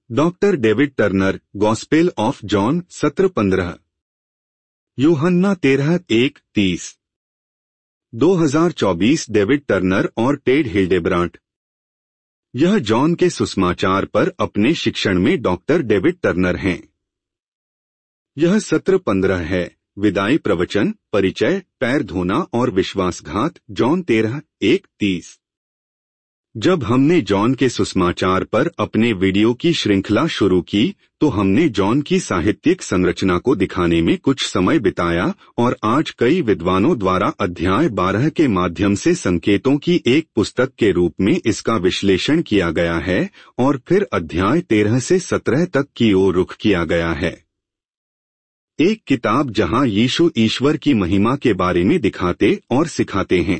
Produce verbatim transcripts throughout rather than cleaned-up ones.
Doctor David Turner, gospel of John सत्रह पंद्रह, यूहन्ना तेरह एक तीस। दो हज़ार चौबीस डेविड टर्नर और टेड हिल्डेब्रांट। यह जॉन के सुसमाचार पर अपने शिक्षण में डॉक्टर डेविड टर्नर हैं। यह सत्र पंद्रह है। विदाई प्रवचन, परिचय, पैर धोना और विश्वासघात, जॉन तेरह एक तीस। जब हमने जॉन के सुसमाचार पर अपने वीडियो की श्रृंखला शुरू की तो हमने जॉन की साहित्यिक संरचना को दिखाने में कुछ समय बिताया और आज कई विद्वानों द्वारा अध्याय बारह के माध्यम से संकेतों की एक पुस्तक के रूप में इसका विश्लेषण किया गया है और फिर अध्याय तेरह से सत्रह तक की ओर रुख किया गया है। एक किताब जहां यीशु ईश्वर की महिमा के बारे में दिखाते और सिखाते हैं।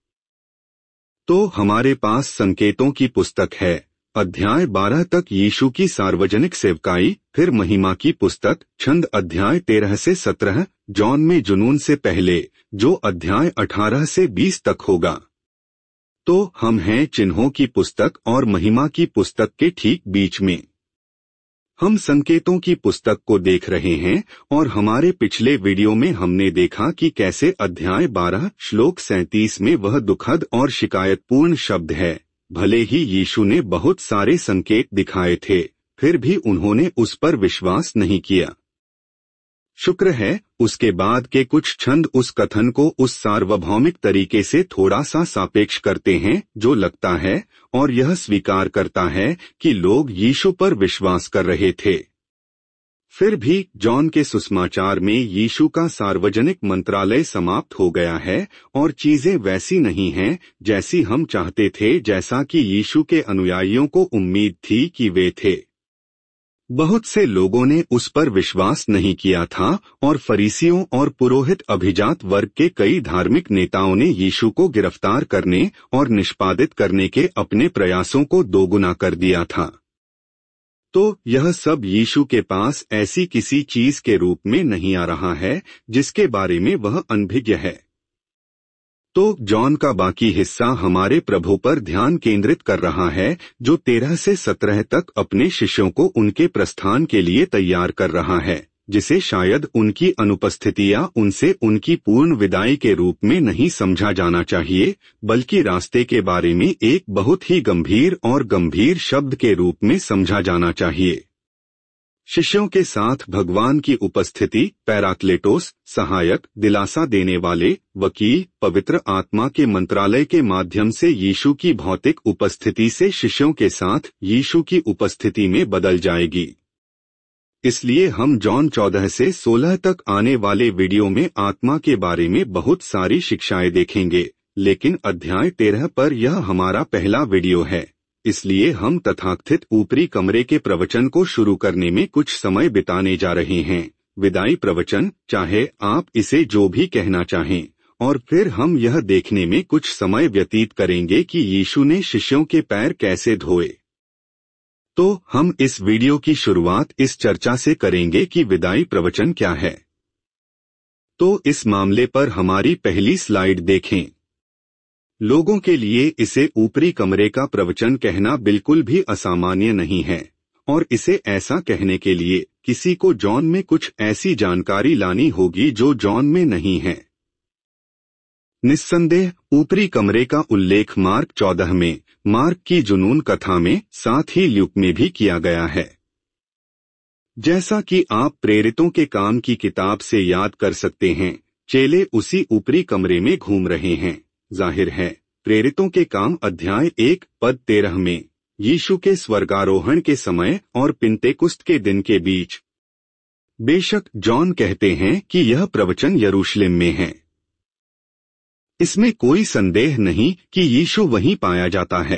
तो हमारे पास संकेतों की पुस्तक है। अध्याय बारह तक यीशु की सार्वजनिक सेवकाई, फिर महिमा की पुस्तक, छंद अध्याय तेरह से सत्रह, जॉन में जुनून से पहले, जो अध्याय अठारह से बीस तक होगा। तो हम हैं चिन्हों की पुस्तक और महिमा की पुस्तक के ठीक बीच में। हम संकेतों की पुस्तक को देख रहे हैं और हमारे पिछले वीडियो में हमने देखा कि कैसे अध्याय बारह श्लोक सैंतीस में वह दुखद और शिकायतपूर्ण शब्द है, भले ही यीशु ने बहुत सारे संकेत दिखाए थे, फिर भी उन्होंने उस पर विश्वास नहीं किया। शुक्र है, उसके बाद के कुछ छंद उस कथन को उस सार्वभौमिक तरीके से थोड़ा सा सापेक्ष करते हैं जो लगता है और यह स्वीकार करता है कि लोग यीशु पर विश्वास कर रहे थे। फिर भी जॉन के सुसमाचार में यीशु का सार्वजनिक मंत्रालय समाप्त हो गया है और चीजें वैसी नहीं हैं जैसी हम चाहते थे, जैसा कि यीशु के अनुयायियों को उम्मीद थी कि वे थे। बहुत से लोगों ने उस पर विश्वास नहीं किया था और फरीसियों और पुरोहित अभिजात वर्ग के कई धार्मिक नेताओं ने यीशु को गिरफ्तार करने और निष्पादित करने के अपने प्रयासों को दोगुना कर दिया था। तो यह सब यीशु के पास ऐसी किसी चीज के रूप में नहीं आ रहा है जिसके बारे में वह अनभिज्ञ है। तो जॉन का बाकी हिस्सा हमारे प्रभु पर ध्यान केंद्रित कर रहा है, जो तेरह से सत्रह तक अपने शिष्यों को उनके प्रस्थान के लिए तैयार कर रहा है, जिसे शायद उनकी अनुपस्थिति या उनसे उनकी पूर्ण विदाई के रूप में नहीं समझा जाना चाहिए, बल्कि रास्ते के बारे में एक बहुत ही गंभीर और गंभीर शब्द के रूप में समझा जाना चाहिए। शिष्यों के साथ भगवान की उपस्थिति, पैराक्लेटोस, सहायक, दिलासा देने वाले, वकील, पवित्र आत्मा के मंत्रालय के माध्यम से यीशु की भौतिक उपस्थिति से शिष्यों के साथ यीशु की उपस्थिति में बदल जाएगी। इसलिए हम जॉन चौदह से सोलह तक आने वाले वीडियो में आत्मा के बारे में बहुत सारी शिक्षाएं देखेंगे, लेकिन अध्याय तेरह पर यह हमारा पहला वीडियो है। इसलिए हम तथाकथित ऊपरी कमरे के प्रवचन को शुरू करने में कुछ समय बिताने जा रहे हैं, विदाई प्रवचन, चाहे आप इसे जो भी कहना चाहें, और फिर हम यह देखने में कुछ समय व्यतीत करेंगे कि यीशु ने शिष्यों के पैर कैसे धोए। तो हम इस वीडियो की शुरुआत इस चर्चा से करेंगे कि विदाई प्रवचन क्या है। तो इस मामले पर हमारी पहली स्लाइड देखें। लोगों के लिए इसे ऊपरी कमरे का प्रवचन कहना बिल्कुल भी असामान्य नहीं है, और इसे ऐसा कहने के लिए किसी को जॉन में कुछ ऐसी जानकारी लानी होगी जो जॉन में नहीं है। निस्संदेह ऊपरी कमरे का उल्लेख मार्क चौदह में, मार्क की जुनून कथा में, साथ ही ल्यूक में भी किया गया है। जैसा कि आप प्रेरितों के काम की किताब से याद कर सकते हैं, चेले उसी ऊपरी कमरे में घूम रहे हैं। जाहिर है, प्रेरितों के काम अध्याय एक पद तेरह में, यीशु के स्वर्गारोहण के समय और पिंतेकुस्त के दिन के बीच। बेशक जॉन कहते हैं कि यह प्रवचन यरूशलेम में है। इसमें कोई संदेह नहीं कि यीशु वहीं पाया जाता है।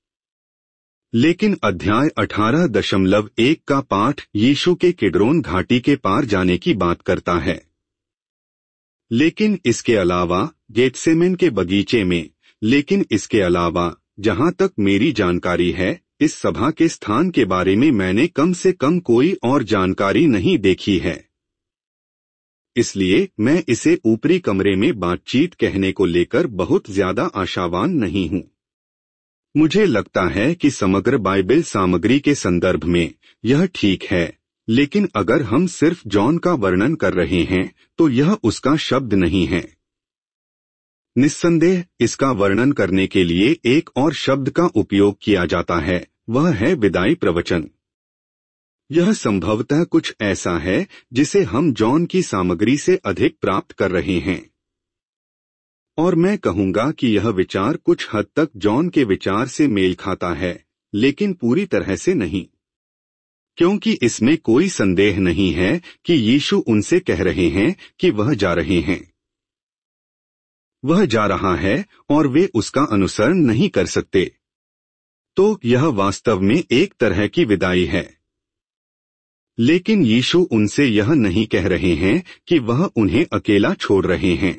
लेकिन अध्याय अठारह दशमलव एक का पाठ यीशु के किड्रोन घाटी के पार जाने की बात करता है। लेकिन इसके अलावा गेत्सेमेन के बगीचे में, लेकिन इसके अलावा जहां तक मेरी जानकारी है, इस सभा के स्थान के बारे में मैंने कम से कम कोई और जानकारी नहीं देखी है। इसलिए मैं इसे ऊपरी कमरे में बातचीत कहने को लेकर बहुत ज्यादा आशावान नहीं हूं। मुझे लगता है कि समग्र बाइबल सामग्री के संदर्भ में यह ठीक है, लेकिन अगर हम सिर्फ जॉन का वर्णन कर रहे हैं तो यह उसका शब्द नहीं है। निस्संदेह इसका वर्णन करने के लिए एक और शब्द का उपयोग किया जाता है, वह है विदाई प्रवचन। यह संभवतः कुछ ऐसा है जिसे हम जॉन की सामग्री से अधिक प्राप्त कर रहे हैं, और मैं कहूंगा कि यह विचार कुछ हद तक जॉन के विचार से मेल खाता है, लेकिन पूरी तरह से नहीं, क्योंकि इसमें कोई संदेह नहीं है कि यीशु उनसे कह रहे हैं कि वह जा रहे हैं। वह जा रहा है और वे उसका अनुसरण नहीं कर सकते। तो यह वास्तव में एक तरह की विदाई है। लेकिन यीशु उनसे यह नहीं कह रहे हैं कि वह उन्हें अकेला छोड़ रहे हैं।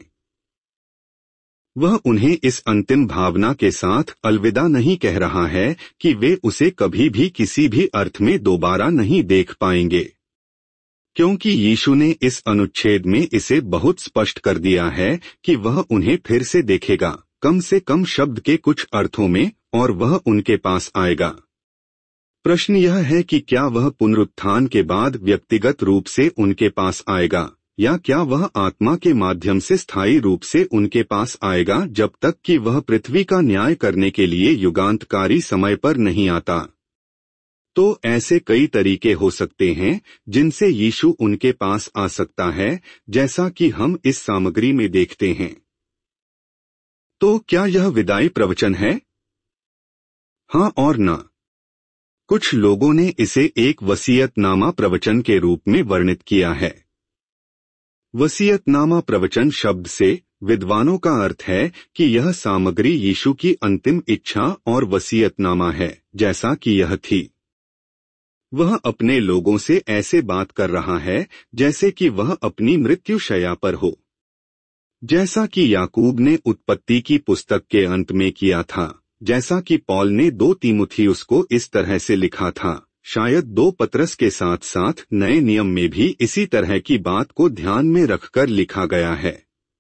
वह उन्हें इस अंतिम भावना के साथ अलविदा नहीं कह रहा है कि वे उसे कभी भी किसी भी अर्थ में दोबारा नहीं देख पाएंगे, क्योंकि यीशु ने इस अनुच्छेद में इसे बहुत स्पष्ट कर दिया है कि वह उन्हें फिर से देखेगा, कम से कम शब्द के कुछ अर्थों में, और वह उनके पास आएगा। प्रश्न यह है कि क्या वह पुनरुत्थान के बाद व्यक्तिगत रूप से उनके पास आएगा, या क्या वह आत्मा के माध्यम से स्थायी रूप से उनके पास आएगा जब तक कि वह पृथ्वी का न्याय करने के लिए युगांतकारी समय पर नहीं आता। तो ऐसे कई तरीके हो सकते हैं जिनसे यीशु उनके पास आ सकता है, जैसा कि हम इस सामग्री में देखते हैं। तो क्या यह विदाई प्रवचन है? हाँ और न। कुछ लोगों ने इसे एक वसीयतनामा प्रवचन के रूप में वर्णित किया है। वसीयतनामा प्रवचन शब्द से विद्वानों का अर्थ है कि यह सामग्री यीशु की अंतिम इच्छा और वसीयतनामा है, जैसा कि यह थी। वह अपने लोगों से ऐसे बात कर रहा है जैसे कि वह अपनी मृत्युशैया पर हो, जैसा कि याकूब ने उत्पत्ति की पुस्तक के अंत में किया था, जैसा कि पौल ने दो तीमुथियुस को इस तरह से लिखा था। शायद दो पतरस के साथ साथ नए नियम में भी इसी तरह की बात को ध्यान में रखकर लिखा गया है।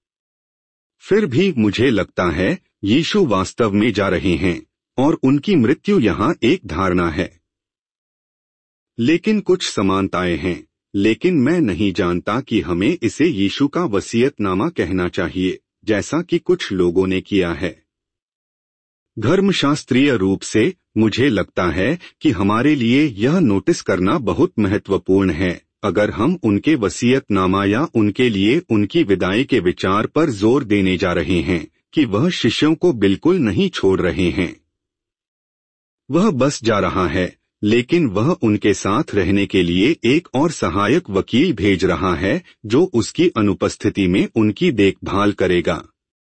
फिर भी मुझे लगता है यीशु वास्तव में जा रहे हैं और उनकी मृत्यु यहाँ एक धारणा है। लेकिन कुछ समानताएं हैं, लेकिन मैं नहीं जानता कि हमें इसे यीशु का वसीयतनामा कहना चाहिए, जैसा कि कुछ लोगों ने किया है। धर्मशास्त्रीय रूप से मुझे लगता है कि हमारे लिए यह नोटिस करना बहुत महत्वपूर्ण है, अगर हम उनके वसीयतनामा या उनके लिए उनकी विदाई के विचार पर जोर देने जा रहे हैं कि वह शिष्यों को बिल्कुल नहीं छोड़ रहे हैं। वह बस जा रहा है, लेकिन वह उनके साथ रहने के लिए एक और सहायक वकील भेज रहा है जो उसकी अनुपस्थिति में उनकी देखभाल करेगा।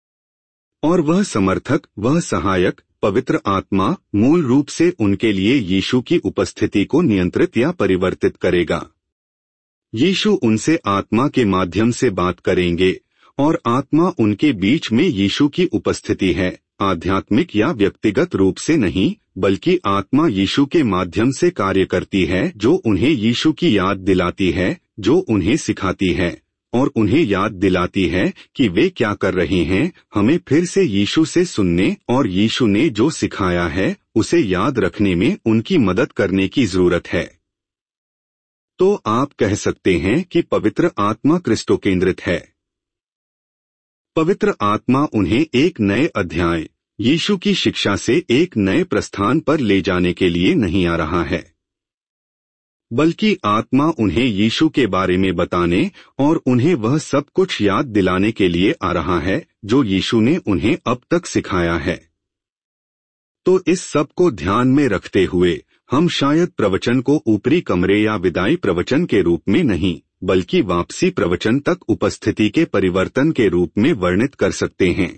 और वह समर्थक, वह सहायक, पवित्र आत्मा मूल रूप से उनके लिए यीशु की उपस्थिति को नियंत्रित या परिवर्तित करेगा। यीशु उनसे आत्मा के माध्यम से बात करेंगे और आत्मा उनके बीच में यीशु की उपस्थिति है, आध्यात्मिक या व्यक्तिगत रूप से नहीं, बल्कि आत्मा यीशु के माध्यम से कार्य करती है, जो उन्हें यीशु की याद दिलाती है, जो उन्हें सिखाती है और उन्हें याद दिलाती है कि वे क्या कर रहे हैं। हमें फिर से यीशु से सुनने और यीशु ने जो सिखाया है उसे याद रखने में उनकी मदद करने की जरूरत है। तो आप कह सकते हैं कि पवित्र आत्मा क्रिस्तो केंद्रित है। पवित्र आत्मा उन्हें एक नए अध्याय, यीशु की शिक्षा से एक नए प्रस्थान पर ले जाने के लिए नहीं आ रहा है, बल्कि आत्मा उन्हें यीशु के बारे में बताने और उन्हें वह सब कुछ याद दिलाने के लिए आ रहा है जो यीशु ने उन्हें अब तक सिखाया है। तो इस सब को ध्यान में रखते हुए हम शायद प्रवचन को ऊपरी कमरे या विदाई प्रवचन के रूप में नहीं, बल्कि वापसी प्रवचन तक उपस्थिति के परिवर्तन के रूप में वर्णित कर सकते हैं।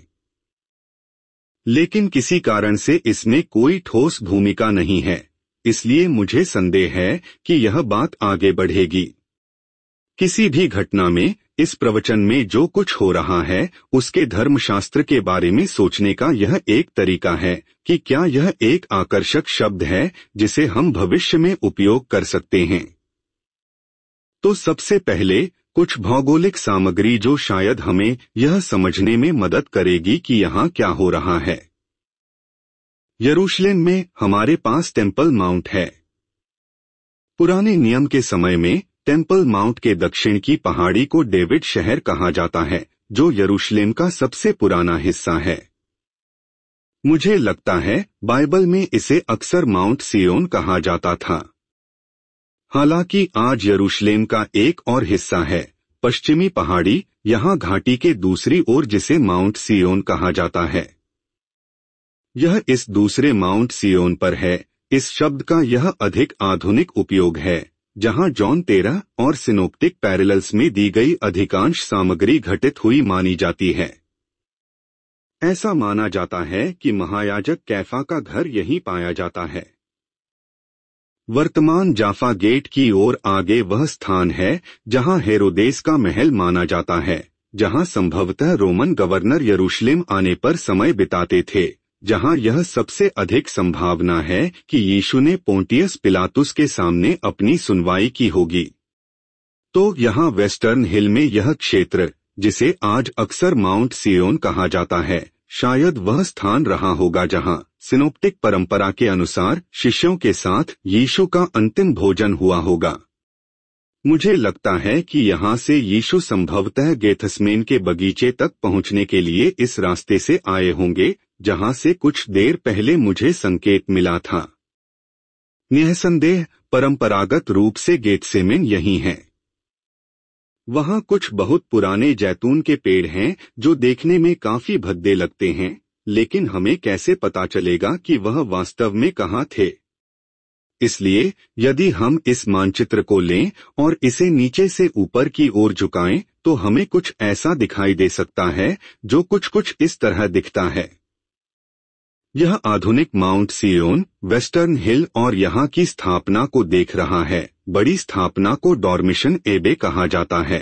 लेकिन किसी कारण से इसमें कोई ठोस भूमिका नहीं है, इसलिए मुझे संदेह है कि यह बात आगे बढ़ेगी। किसी भी घटना में इस प्रवचन में जो कुछ हो रहा है उसके धर्मशास्त्र के बारे में सोचने का यह एक तरीका है कि क्या यह एक आकर्षक शब्द है जिसे हम भविष्य में उपयोग कर सकते हैं। तो सबसे पहले कुछ भौगोलिक सामग्री जो शायद हमें यह समझने में मदद करेगी कि यहाँ क्या हो रहा है। यरूशलेम में हमारे पास टेम्पल माउंट है। पुराने नियम के समय में टेम्पल माउंट के दक्षिण की पहाड़ी को डेविड शहर कहा जाता है, जो यरूशलेम का सबसे पुराना हिस्सा है। मुझे लगता है बाइबल में इसे अक्सर माउंट सियोन कहा जाता था। हालांकि आज यरूशलेम का एक और हिस्सा है, पश्चिमी पहाड़ी, यहाँ घाटी के दूसरी ओर, जिसे माउंट सियोन कहा जाता है। यह इस दूसरे माउंट सियोन पर है। इस शब्द का यह अधिक आधुनिक उपयोग है, जहां जॉन तेरह और सिनोप्टिक पैरेलल्स में दी गई अधिकांश सामग्री घटित हुई मानी जाती है। ऐसा माना जाता है कि महायाजक कैफा का घर यहीं पाया जाता है। वर्तमान जाफा गेट की ओर आगे वह स्थान है जहां हेरोदेस का महल माना जाता है, जहां संभवतः रोमन गवर्नर यरूशलेम आने पर समय बिताते थे, जहां यह सबसे अधिक संभावना है कि यीशु ने पोंटियस पिलातुस के सामने अपनी सुनवाई की होगी। तो यहाँ वेस्टर्न हिल में यह क्षेत्र, जिसे आज अक्सर माउंट सियोन कहा जाता है, शायद वह स्थान रहा होगा जहां सिनोप्टिक परंपरा के अनुसार शिष्यों के साथ यीशु का अंतिम भोजन हुआ होगा। मुझे लगता है कि यहाँ से यीशु संभवतः गेथसमेन के बगीचे तक पहुँचने के लिए इस रास्ते से आए होंगे, जहाँ से कुछ देर पहले मुझे संकेत मिला था। निःसंदेह परंपरागत रूप से गेथसेमेन यही है। वहाँ कुछ बहुत पुराने जैतून के पेड़ हैं जो देखने में काफी भद्दे लगते हैं, लेकिन हमें कैसे पता चलेगा कि वह वास्तव में कहाँ थे? इसलिए यदि हम इस मानचित्र को लें और इसे नीचे से ऊपर की ओर झुकाएं, तो हमें कुछ ऐसा दिखाई दे सकता है जो कुछ कुछ इस तरह दिखता है। यह आधुनिक माउंट सियोन, वेस्टर्न हिल और यहाँ की स्थापना को देख रहा है। बड़ी स्थापना को डॉर्मिशन एबे कहा जाता है।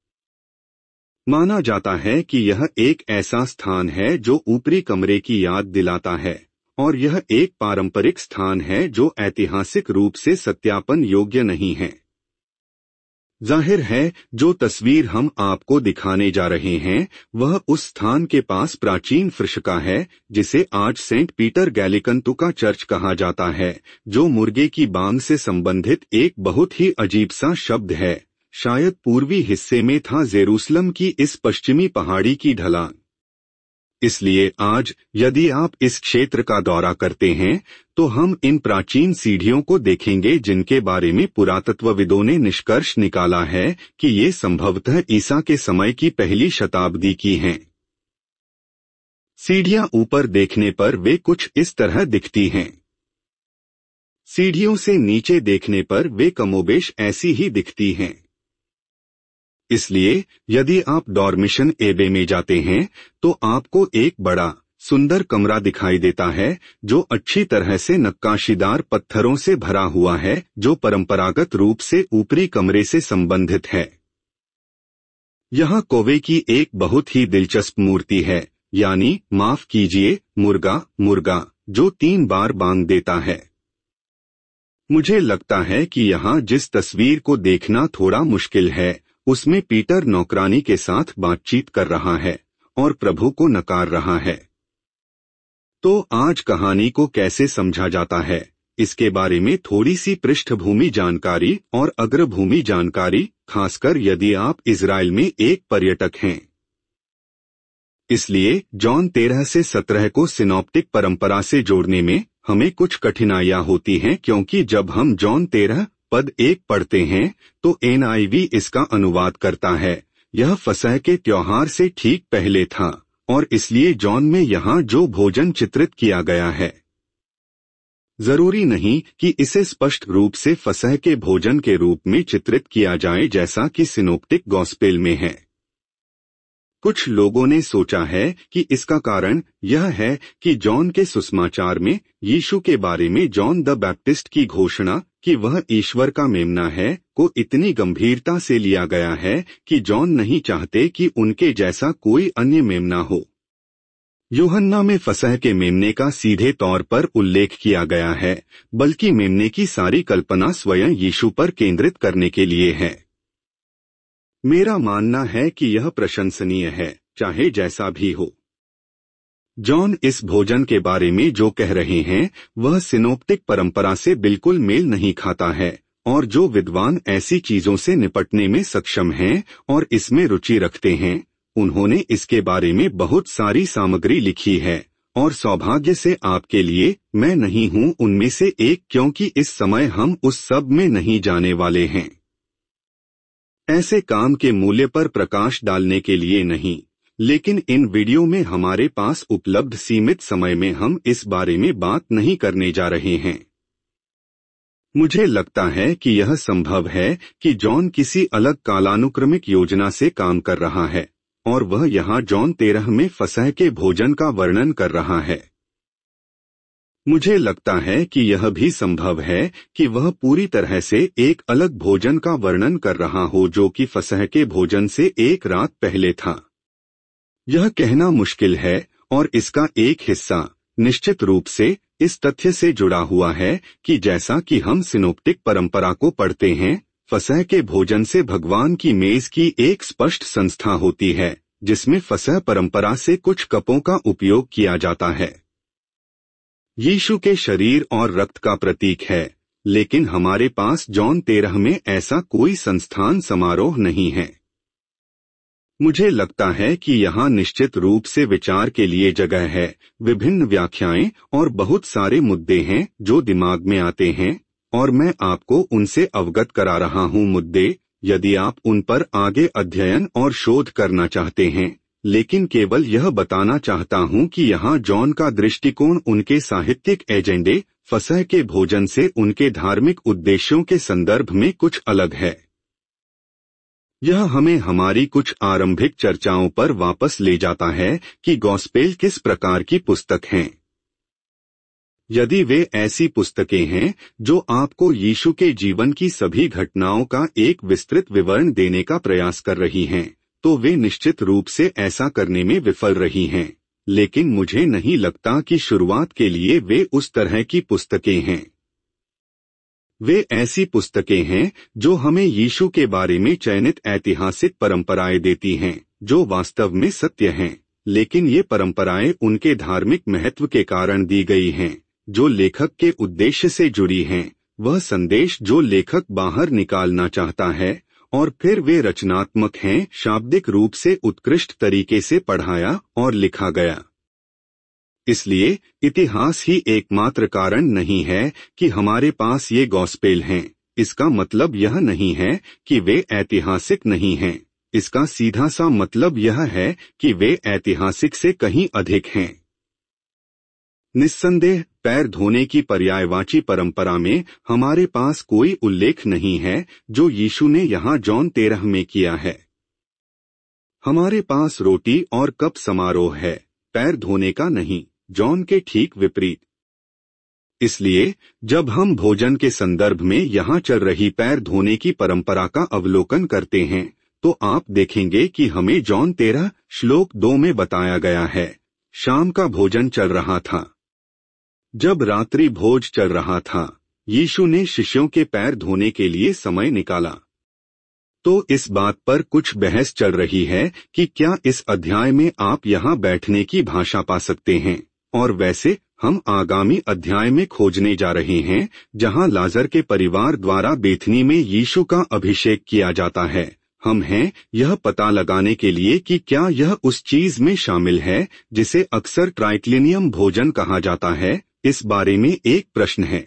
माना जाता है कि यह एक ऐसा स्थान है जो ऊपरी कमरे की याद दिलाता है, और यह एक पारंपरिक स्थान है जो ऐतिहासिक रूप से सत्यापन योग्य नहीं है। जाहिर है, जो तस्वीर हम आपको दिखाने जा रहे हैं वह उस स्थान के पास प्राचीन फर्श का है जिसे आज सेंट पीटर गैलिकन का चर्च कहा जाता है, जो मुर्गे की बांग से संबंधित एक बहुत ही अजीब सा शब्द है। शायद पूर्वी हिस्से में था जेरूसलम की इस पश्चिमी पहाड़ी की ढलान। इसलिए आज यदि आप इस क्षेत्र का दौरा करते हैं तो हम इन प्राचीन सीढ़ियों को देखेंगे जिनके बारे में पुरातत्वविदों ने निष्कर्ष निकाला है कि ये संभवतः ईसा के समय की पहली शताब्दी की हैं। सीढ़ियां ऊपर देखने पर वे कुछ इस तरह दिखती हैं। सीढ़ियों से नीचे देखने पर वे कमोबेश ऐसी ही दिखती हैं। इसलिए यदि आप डॉर्मिशन एबे में जाते हैं तो आपको एक बड़ा सुंदर कमरा दिखाई देता है जो अच्छी तरह से नक्काशीदार पत्थरों से भरा हुआ है, जो परंपरागत रूप से ऊपरी कमरे से संबंधित है। यहाँ कौवे की एक बहुत ही दिलचस्प मूर्ति है, यानी माफ कीजिए मुर्गा मुर्गा जो तीन बार बांग देता है। मुझे लगता है कि यहाँ जिस तस्वीर को देखना थोड़ा मुश्किल है उसमें पीटर नौकरानी के साथ बातचीत कर रहा है और प्रभु को नकार रहा है। तो आज कहानी को कैसे समझा जाता है, इसके बारे में थोड़ी सी पृष्ठभूमि जानकारी और अग्रभूमि जानकारी, खासकर यदि आप इजराइल में एक पर्यटक हैं। इसलिए जॉन तेरह से सत्रह को सिनॉप्टिक परंपरा से जोड़ने में हमें कुछ कठिनाइयां होती हैं, क्योंकि जब हम जॉन तेरह पद एक पढ़ते हैं तो एन आई वी इसका अनुवाद करता है, यह फसह के त्योहार से ठीक पहले था, और इसलिए जॉन में यहाँ जो भोजन चित्रित किया गया है जरूरी नहीं कि इसे स्पष्ट रूप से फसह के भोजन के रूप में चित्रित किया जाए जैसा कि सिनोप्टिक गॉस्पेल में है। कुछ लोगों ने सोचा है कि इसका कारण यह है कि जॉन के सुसमाचार में यीशु के बारे में जॉन द बैप्टिस्ट की घोषणा कि वह ईश्वर का मेमना है को इतनी गंभीरता से लिया गया है कि जॉन नहीं चाहते कि उनके जैसा कोई अन्य मेमना हो। यूहन्ना में फसह के मेमने का सीधे तौर पर उल्लेख किया गया है, बल्कि मेमने की सारी कल्पना स्वयं यीशु पर केंद्रित करने के लिए है। मेरा मानना है कि यह प्रशंसनीय है, चाहे जैसा भी हो। जॉन इस भोजन के बारे में जो कह रहे हैं वह सिनोप्टिक परंपरा से बिल्कुल मेल नहीं खाता है, और जो विद्वान ऐसी चीजों से निपटने में सक्षम हैं और इसमें रुचि रखते हैं, उन्होंने इसके बारे में बहुत सारी सामग्री लिखी है, और सौभाग्य से आपके लिए मैं नहीं हूं उनमें से एक, क्योंकि इस समय हम उस सब में नहीं जाने वाले हैं। ऐसे काम के मूल्य पर प्रकाश डालने के लिए नहीं, लेकिन इन वीडियो में हमारे पास उपलब्ध सीमित समय में हम इस बारे में बात नहीं करने जा रहे हैं। मुझे लगता है कि यह संभव है कि जॉन किसी अलग कालानुक्रमिक योजना से काम कर रहा है, और वह यहाँ जॉन तेरह में फसह के भोजन का वर्णन कर रहा है। मुझे लगता है कि यह भी संभव है कि वह पूरी तरह से एक अलग भोजन का वर्णन कर रहा हो जो कि फसह के भोजन से एक रात पहले था। यह कहना मुश्किल है, और इसका एक हिस्सा निश्चित रूप से इस तथ्य से जुड़ा हुआ है कि जैसा कि हम सिनोप्टिक परंपरा को पढ़ते हैं, फसह के भोजन से भगवान की मेज की एक स्पष्ट संस्था होती है जिसमें फसह परंपरा से कुछ कपों का उपयोग किया जाता है। यीशु के शरीर और रक्त का प्रतीक है, लेकिन हमारे पास जॉन तेरह में ऐसा कोई संस्थान समारोह नहीं है। मुझे लगता है कि यहाँ निश्चित रूप से विचार के लिए जगह है। विभिन्न व्याख्याएं और बहुत सारे मुद्दे हैं जो दिमाग में आते हैं, और मैं आपको उनसे अवगत करा रहा हूँ मुद्दे, यदि आप उन पर आगे अध्ययन और शोध करना चाहते हैं, लेकिन केवल यह बताना चाहता हूँ कि यहाँ जॉन का दृष्टिकोण उनके साहित्यिक एजेंडे, फसह के भोजन से उनके धार्मिक उद्देश्यों के संदर्भ में कुछ अलग है। यह हमें हमारी कुछ आरंभिक चर्चाओं पर वापस ले जाता है कि गॉस्पेल किस प्रकार की पुस्तक हैं। यदि वे ऐसी पुस्तकें हैं जो आपको यीशु के जीवन की सभी घटनाओं का एक विस्तृत विवरण देने का प्रयास कर रही हैं, तो वे निश्चित रूप से ऐसा करने में विफल रही हैं, लेकिन मुझे नहीं लगता कि शुरुआत के लिए वे उस तरह की पुस्तकें हैं। वे ऐसी पुस्तकें हैं जो हमें यीशु के बारे में चयनित ऐतिहासिक परंपराएं देती हैं जो वास्तव में सत्य हैं, लेकिन ये परंपराएं उनके धार्मिक महत्व के कारण दी गई हैं जो लेखक के उद्देश्य से जुड़ी हैं, वह संदेश जो लेखक बाहर निकालना चाहता है, और फिर वे रचनात्मक हैं, शाब्दिक रूप से उत्कृष्ट तरीके से पढ़ाया और लिखा गया। इसलिए इतिहास ही एकमात्र कारण नहीं है कि हमारे पास ये गॉस्पेल हैं। इसका मतलब यह नहीं है कि वे ऐतिहासिक नहीं हैं, इसका सीधा सा मतलब यह है कि वे ऐतिहासिक से कहीं अधिक हैं। निस्संदेह पैर धोने की पर्यायवाची परंपरा में हमारे पास कोई उल्लेख नहीं है जो यीशु ने यहाँ जॉन तेरह में किया है। हमारे पास रोटी और कप समारोह है, पैर धोने का नहीं, जॉन के ठीक विपरीत। इसलिए जब हम भोजन के संदर्भ में यहाँ चल रही पैर धोने की परंपरा का अवलोकन करते हैं, तो आप देखेंगे कि हमें जॉन तेरह श्लोक दो में बताया गया है, शाम का भोजन चल रहा था। जब रात्रि भोज चल रहा था, यीशु ने शिष्यों के पैर धोने के लिए समय निकाला। तो इस बात पर कुछ बहस चल रही है कि क्या इस अध्याय में आप यहाँ बैठने की भाषा पा सकते हैं, और वैसे हम आगामी अध्याय में खोजने जा रहे हैं जहाँ लाजर के परिवार द्वारा बेथनी में यीशु का अभिषेक किया जाता है। हम हैं यह पता लगाने के लिए कि क्या यह उस चीज में शामिल है जिसे अक्सर ट्राइक्लिनियम भोजन कहा जाता है। इस बारे में एक प्रश्न है।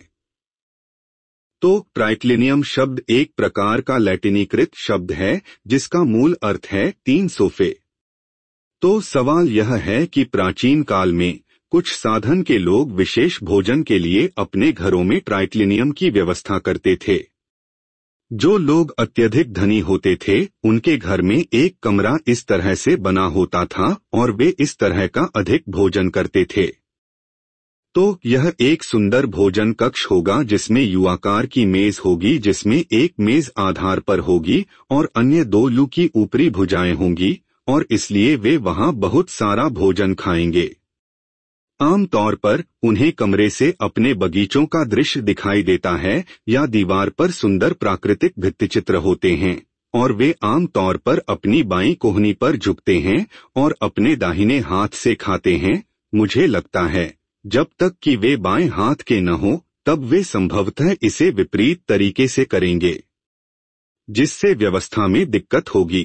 तो ट्राइक्लिनियम शब्द एक प्रकार का लैटिनीकृत शब्द है जिसका मूल अर्थ है तीन सोफे। तो सवाल यह है कि प्राचीन काल में कुछ साधन के लोग विशेष भोजन के लिए अपने घरों में ट्राइक्लिनियम की व्यवस्था करते थे। जो लोग अत्यधिक धनी होते थे उनके घर में एक कमरा इस तरह से बना होता था और वे इस तरह का अधिक भोजन करते थे। तो यह एक सुंदर भोजन कक्ष होगा जिसमें युआकार की मेज होगी, जिसमें एक मेज आधार पर होगी और अन्य दो यू की ऊपरी भुजाएं होंगी, और इसलिए वे वहां बहुत सारा भोजन खाएंगे। आमतौर पर उन्हें कमरे से अपने बगीचों का दृश्य दिखाई देता है या दीवार पर सुंदर प्राकृतिक भित्तिचित्र होते हैं, और वे आमतौर पर अपनी बाईं कोहनी पर झुकते हैं और अपने दाहिने हाथ से खाते हैं। मुझे लगता है जब तक कि वे बाएं हाथ के न हो तब वे संभवतः इसे विपरीत तरीके से करेंगे, जिससे व्यवस्था में दिक्कत होगी।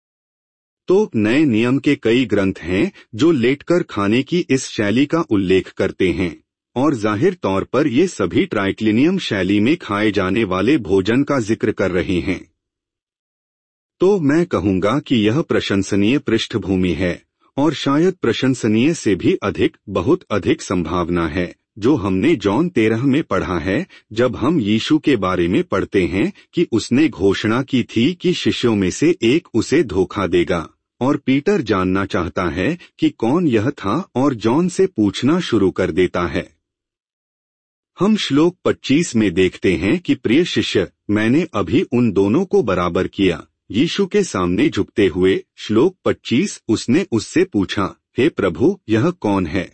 तो नए नियम के कई ग्रंथ हैं जो लेटकर खाने की इस शैली का उल्लेख करते हैं, और जाहिर तौर पर ये सभी ट्राइक्लिनियम शैली में खाए जाने वाले भोजन का जिक्र कर रहे हैं। तो मैं कहूंगा कि यह प्रशंसनीय पृष्ठभूमि है, और शायद प्रशंसनीय से भी अधिक, बहुत अधिक संभावना है जो हमने जॉन तेरह में पढ़ा है, जब हम यीशु के बारे में पढ़ते हैं कि उसने घोषणा की थी कि शिष्यों में से एक उसे धोखा देगा, और पीटर जानना चाहता है कि कौन यह था और जॉन से पूछना शुरू कर देता है। हम श्लोक पच्चीस में देखते हैं कि प्रिय शिष्य, मैंने अभी उन दोनों को बराबर किया, यीशु के सामने झुकते हुए। श्लोक पच्चीस, उसने उससे पूछा, हे प्रभु, यह कौन है?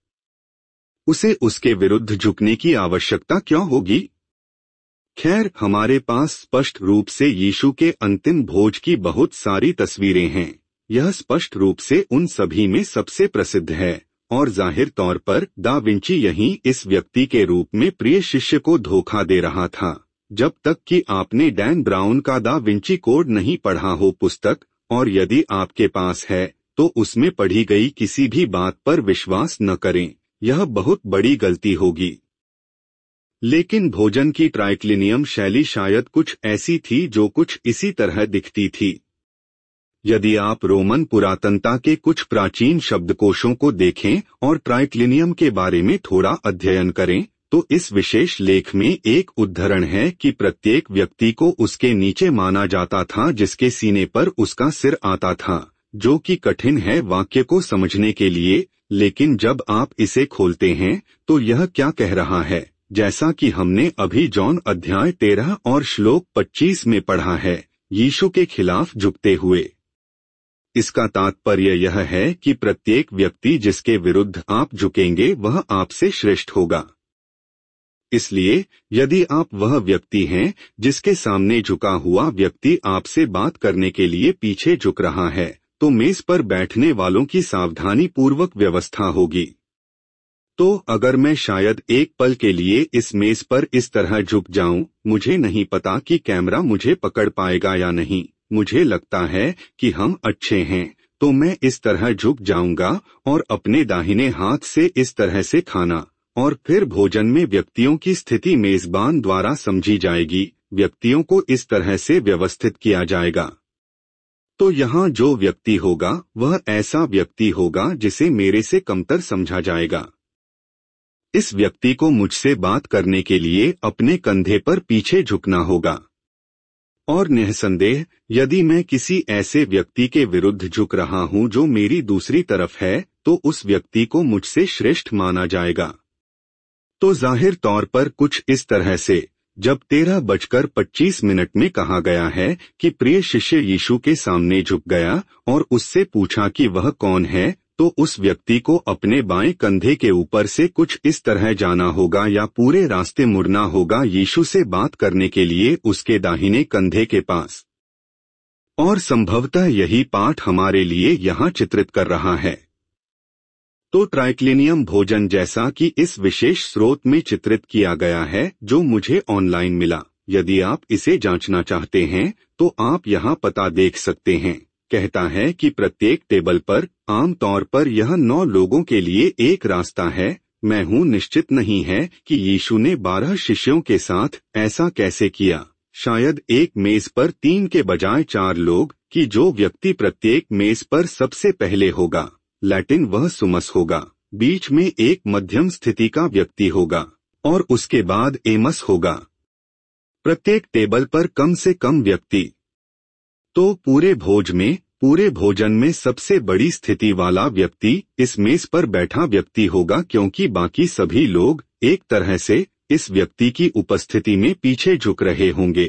उसे उसके विरुद्ध झुकने की आवश्यकता क्यों होगी? खैर, हमारे पास स्पष्ट रूप से यीशु के अंतिम भोज की बहुत सारी तस्वीरें हैं। यह स्पष्ट रूप से उन सभी में सबसे प्रसिद्ध है, और जाहिर तौर पर दा विंची यहीं इस व्यक्ति के रूप में प्रिय शिष्य को धोखा दे रहा था। जब तक कि आपने डैन ब्राउन का दा विंची कोड नहीं पढ़ा हो पुस्तक, और यदि आपके पास है तो उसमें पढ़ी गई किसी भी बात पर विश्वास न करें, यह बहुत बड़ी गलती होगी। लेकिन भोजन की ट्राइक्लिनियम शैली शायद कुछ ऐसी थी जो कुछ इसी तरह दिखती थी। यदि आप रोमन पुरातनता के कुछ प्राचीन शब्दकोशों को देखें और ट्राइक्लिनियम के बारे में थोड़ा अध्ययन करें, तो इस विशेष लेख में एक उद्धरण है कि प्रत्येक व्यक्ति को उसके नीचे माना जाता था जिसके सीने पर उसका सिर आता था, जो कि कठिन है वाक्य को समझने के लिए। लेकिन जब आप इसे खोलते हैं तो यह क्या कह रहा है, जैसा कि हमने अभी जॉन अध्याय तेरह और श्लोक पच्चीस में पढ़ा है, यीशु के खिलाफ झुकते हुए। इसका तात्पर्य यह है कि प्रत्येक व्यक्ति जिसके विरुद्ध आप झुकेंगे वह आपसे श्रेष्ठ होगा। इसलिए यदि आप वह व्यक्ति हैं जिसके सामने झुका हुआ व्यक्ति आपसे बात करने के लिए पीछे झुक रहा है, तो मेज पर बैठने वालों की सावधानी पूर्वक व्यवस्था होगी। तो अगर मैं शायद एक पल के लिए इस मेज पर इस तरह झुक जाऊं, मुझे नहीं पता कि कैमरा मुझे पकड़ पाएगा या नहीं, मुझे लगता है कि हम अच्छे हैं, तो मैं इस तरह झुक जाऊंगा और अपने दाहिने हाथ से इस तरह से खाना, और फिर भोजन में व्यक्तियों की स्थिति मेजबान द्वारा समझी जाएगी, व्यक्तियों को इस तरह से व्यवस्थित किया जाएगा। तो यहाँ जो व्यक्ति होगा वह ऐसा व्यक्ति होगा जिसे मेरे से कमतर समझा जाएगा। इस व्यक्ति को मुझसे बात करने के लिए अपने कंधे पर पीछे झुकना होगा। और निःसंदेह यदि मैं किसी ऐसे व्यक्ति के विरुद्ध झुक रहा हूं जो मेरी दूसरी तरफ है, तो उस व्यक्ति को मुझसे श्रेष्ठ माना जाएगा। तो जाहिर तौर पर कुछ इस तरह से, जब तेरह बजकर पच्चीस मिनट में कहा गया है कि प्रिय शिष्य यीशु के सामने झुक गया और उससे पूछा कि वह कौन है, तो उस व्यक्ति को अपने बाएं कंधे के ऊपर से कुछ इस तरह जाना होगा या पूरे रास्ते मुड़ना होगा यीशु से बात करने के लिए उसके दाहिने कंधे के पास। और संभवतः यही पाठ हमारे लिए यहाँ चित्रित कर रहा है। तो ट्राइक्लिनियम भोजन जैसा कि इस विशेष स्रोत में चित्रित किया गया है जो मुझे ऑनलाइन मिला, यदि आप इसे जांचना चाहते हैं तो आप यहाँ पता देख सकते हैं, कहता है कि प्रत्येक टेबल पर आमतौर पर यह नौ लोगों के लिए एक रास्ता है। मैं हूँ निश्चित नहीं है कि यीशु ने बारह शिष्यों के साथ ऐसा कैसे किया, शायद एक मेज पर तीन के बजाय चार लोग, कि जो व्यक्ति प्रत्येक मेज पर सबसे पहले होगा, लैटिन वह सुमस होगा, बीच में एक मध्यम स्थिति का व्यक्ति होगा, और उसके बाद एमस होगा। प्रत्येक टेबल पर कम से कम व्यक्ति। तो पूरे भोज में, पूरे भोजन में सबसे बड़ी स्थिति वाला व्यक्ति इस मेज पर बैठा व्यक्ति होगा, क्योंकि बाकी सभी लोग एक तरह से इस व्यक्ति की उपस्थिति में पीछे झुक रहे होंगे।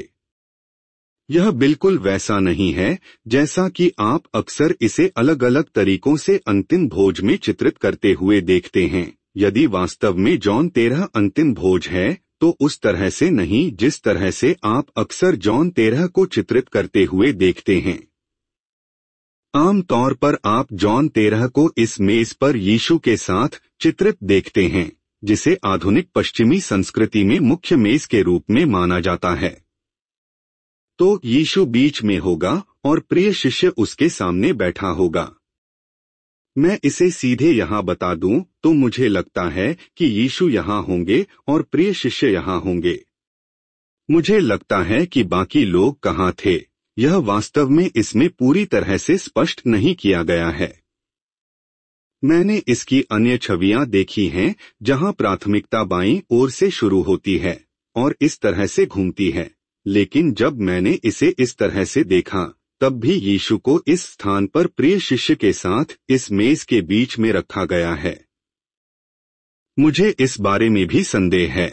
यह बिल्कुल वैसा नहीं है जैसा कि आप अक्सर इसे अलग अलग तरीकों से अंतिम भोज में चित्रित करते हुए देखते हैं। यदि वास्तव में जॉन तेरह अंतिम भोज है तो उस तरह से नहीं जिस तरह से आप अक्सर जॉन तेरह को चित्रित करते हुए देखते हैं। आम तौर पर आप जॉन तेरह को इस मेज पर यीशु के साथ चित्रित देखते हैं, जिसे आधुनिक पश्चिमी संस्कृति में मुख्य मेज के रूप में माना जाता है। तो यीशु बीच में होगा और प्रिय शिष्य उसके सामने बैठा होगा। मैं इसे सीधे यहाँ बता दूं तो मुझे लगता है कि यीशु यहाँ होंगे और प्रिय शिष्य यहाँ होंगे। मुझे लगता है कि बाकी लोग कहाँ थे, यह वास्तव में इसमें पूरी तरह से स्पष्ट नहीं किया गया है। मैंने इसकी अन्य छवियां देखी हैं जहां प्राथमिकता बाईं ओर से शुरू होती है और इस तरह से घूमती है, लेकिन जब मैंने इसे इस तरह से देखा तब भी यीशु को इस स्थान पर प्रिय शिष्य के साथ इस मेज के बीच में रखा गया है। मुझे इस बारे में भी संदेह है।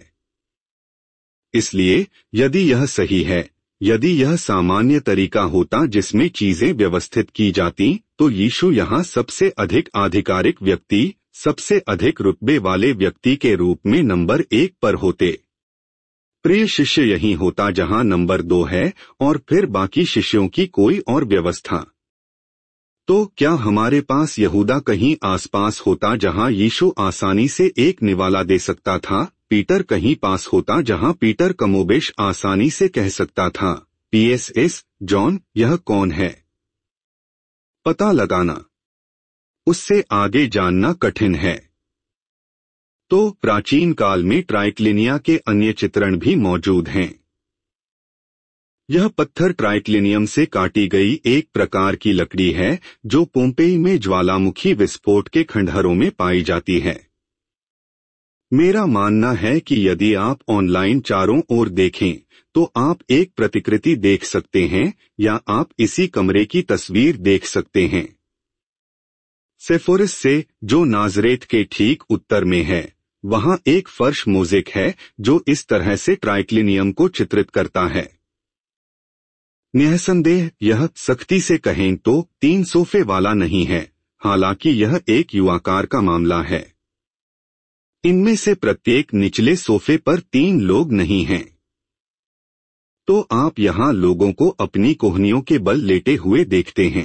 इसलिए यदि यह सही है, यदि यह सामान्य तरीका होता जिसमें चीजें व्यवस्थित की जाती, तो यीशु यहाँ सबसे अधिक आधिकारिक व्यक्ति, सबसे अधिक रुतबे वाले व्यक्ति के रूप में नंबर एक पर होते। प्रिय शिष्य यही होता जहाँ नंबर दो है और फिर बाकी शिष्यों की कोई और व्यवस्था। तो क्या हमारे पास यहूदा कहीं आसपास होता जहाँ यीशु आसानी से एक निवाला दे सकता था? पीटर कहीं पास होता जहाँ पीटर कमोबेश आसानी से कह सकता था, पीएसएस जॉन यह कौन है? पता लगाना, उससे आगे जानना कठिन है। तो प्राचीन काल में ट्राइक्लिनिया के अन्य चित्रण भी मौजूद हैं। यह पत्थर ट्राइक्लिनियम से काटी गई एक प्रकार की लकड़ी है जो पोम्पेई में ज्वालामुखी विस्फोट के खंडहरों में पाई जाती है। मेरा मानना है कि यदि आप ऑनलाइन चारों ओर देखें तो आप एक प्रतिकृति देख सकते हैं या आप इसी कमरे की तस्वीर देख सकते हैं। सेफोरिस से, जो नाजरेत के ठीक उत्तर में है, वहां एक फर्श मोज़ेक है जो इस तरह से ट्राइक्लिनियम को चित्रित करता है। निःसंदेह यह सख्ती से कहें तो तीन सोफे वाला नहीं है, हालांकि यह एक युवाकार का मामला है। इनमें से प्रत्येक निचले सोफे पर तीन लोग नहीं हैं। तो आप यहां लोगों को अपनी कोहनियों के बल लेटे हुए देखते हैं।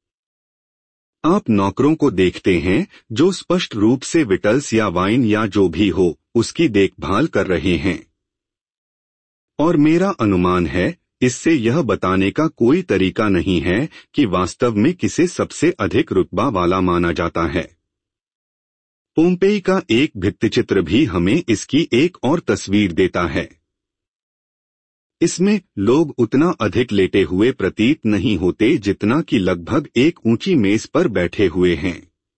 आप नौकरों को देखते हैं जो स्पष्ट रूप से विटल्स या वाइन या जो भी हो उसकी देखभाल कर रहे हैं। और मेरा अनुमान है, इससे यह बताने का कोई तरीका नहीं है कि वास्तव में किसे सबसे अधिक रुतबा वाला माना जाता है। पोम्पेई का एक भित्तिचित्र भी हमें इसकी एक और तस्वीर देता है। इसमें लोग उतना अधिक लेटे हुए प्रतीत नहीं होते जितना कि लगभग एक ऊंची मेज पर बैठे हुए हैं।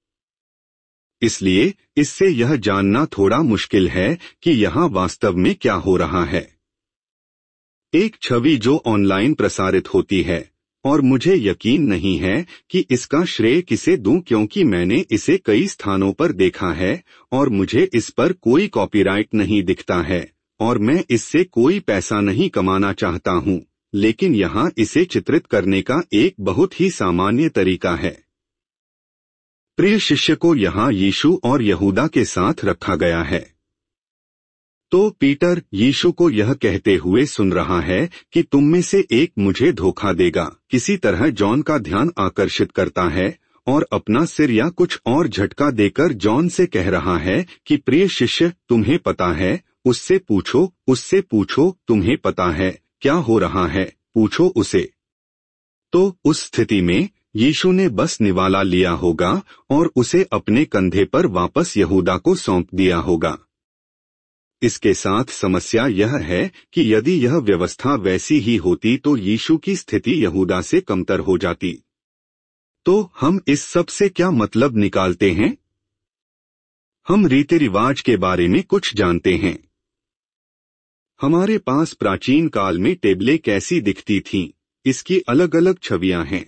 इसलिए इससे यह जानना थोड़ा मुश्किल है कि यहाँ वास्तव में क्या हो रहा है। एक छवि जो ऑनलाइन प्रसारित होती है, और मुझे यकीन नहीं है कि इसका श्रेय किसे दूं क्योंकि मैंने इसे कई स्थानों पर देखा है और मुझे इस पर कोई कॉपीराइट नहीं दिखता है और मैं इससे कोई पैसा नहीं कमाना चाहता हूं, लेकिन यहाँ इसे चित्रित करने का एक बहुत ही सामान्य तरीका है। प्रिय शिष्य को यहाँ यीशु और यहूदा के साथ रखा गया है। तो पीटर यीशु को यह कहते हुए सुन रहा है कि तुम में से एक मुझे धोखा देगा, किसी तरह जॉन का ध्यान आकर्षित करता है और अपना सिर या कुछ और झटका देकर जॉन से कह रहा है कि प्रिय शिष्य तुम्हें पता है, उससे पूछो, उससे पूछो, तुम्हें पता है क्या हो रहा है, पूछो उसे। तो उस स्थिति में यीशु ने बस निवाला लिया होगा और उसे अपने कंधे पर वापस यहूदा को सौंप दिया होगा। इसके साथ समस्या यह है कि यदि यह व्यवस्था वैसी ही होती तो यीशु की स्थिति यहूदा से कमतर हो जाती। तो हम इस सब से क्या मतलब निकालते हैं? हम रीति रिवाज के बारे में कुछ जानते हैं। हमारे पास प्राचीन काल में टेबलें कैसी दिखती थीं, इसकी अलग अलग छवियां हैं।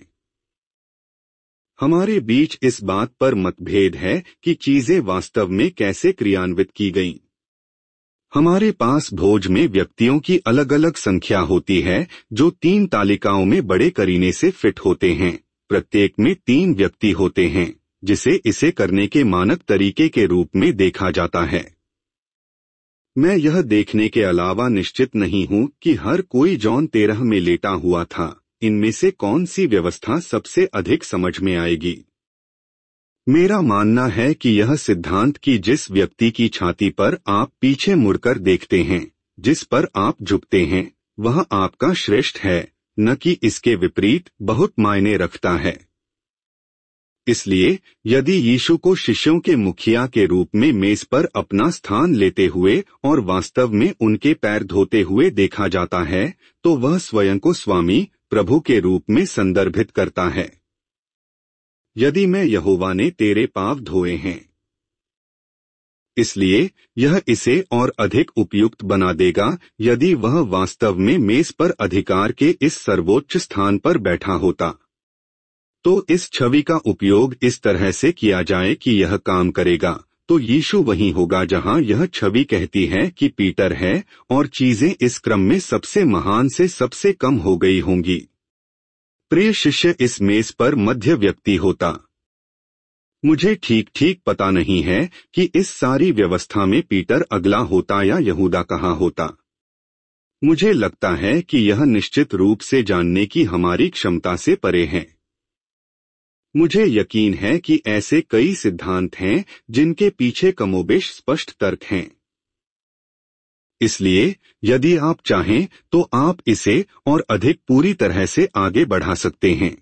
हमारे बीच इस बात पर मतभेद है कि चीजें वास्तव में कैसे क्रियान्वित की गईं। हमारे पास भोज में व्यक्तियों की अलग अलग संख्या होती है जो तीन तालिकाओं में बड़े करीने से फिट होते हैं। प्रत्येक में तीन व्यक्ति होते हैं, जिसे इसे करने के मानक तरीके के रूप में देखा जाता है। मैं यह देखने के अलावा निश्चित नहीं हूं कि हर कोई जॉन तेरह में लेटा हुआ था, इनमें से कौन सी व्यवस्था सबसे अधिक समझ में आएगी? मेरा मानना है कि यह सिद्धांत कि जिस व्यक्ति की छाती पर आप पीछे मुड़कर देखते हैं, जिस पर आप झुकते हैं, वह आपका श्रेष्ठ है, न कि इसके विपरीत, बहुत मायने रखता है। इसलिए यदि यीशु को शिष्यों के मुखिया के रूप में मेज पर अपना स्थान लेते हुए और वास्तव में उनके पैर धोते हुए देखा जाता है, तो वह स्वयं को स्वामी, प्रभु के रूप में संदर्भित करता है। यदि मैं यहोवा ने तेरे पाँव धोए हैं, इसलिए यह इसे और अधिक उपयुक्त बना देगा यदि वह वास्तव में मेज पर अधिकार के इस सर्वोच्च स्थान पर बैठा होता। तो इस छवि का उपयोग इस तरह से किया जाए कि यह काम करेगा, तो यीशु वहीं होगा जहां यह छवि कहती है कि पीटर है, और चीजें इस क्रम में सबसे महान से सबसे कम हो गई होंगी। प्रिय शिष्य इस मेज पर मध्य व्यक्ति होता। मुझे ठीक ठीक पता नहीं है कि इस सारी व्यवस्था में पीटर अगला होता या यहूदा कहाँ होता। मुझे लगता है कि यह निश्चित रूप से जानने की हमारी क्षमता से परे है। मुझे यकीन है कि ऐसे कई सिद्धांत हैं जिनके पीछे कमोबेश स्पष्ट तर्क हैं। इसलिए यदि आप चाहें तो आप इसे और अधिक पूरी तरह से आगे बढ़ा सकते हैं।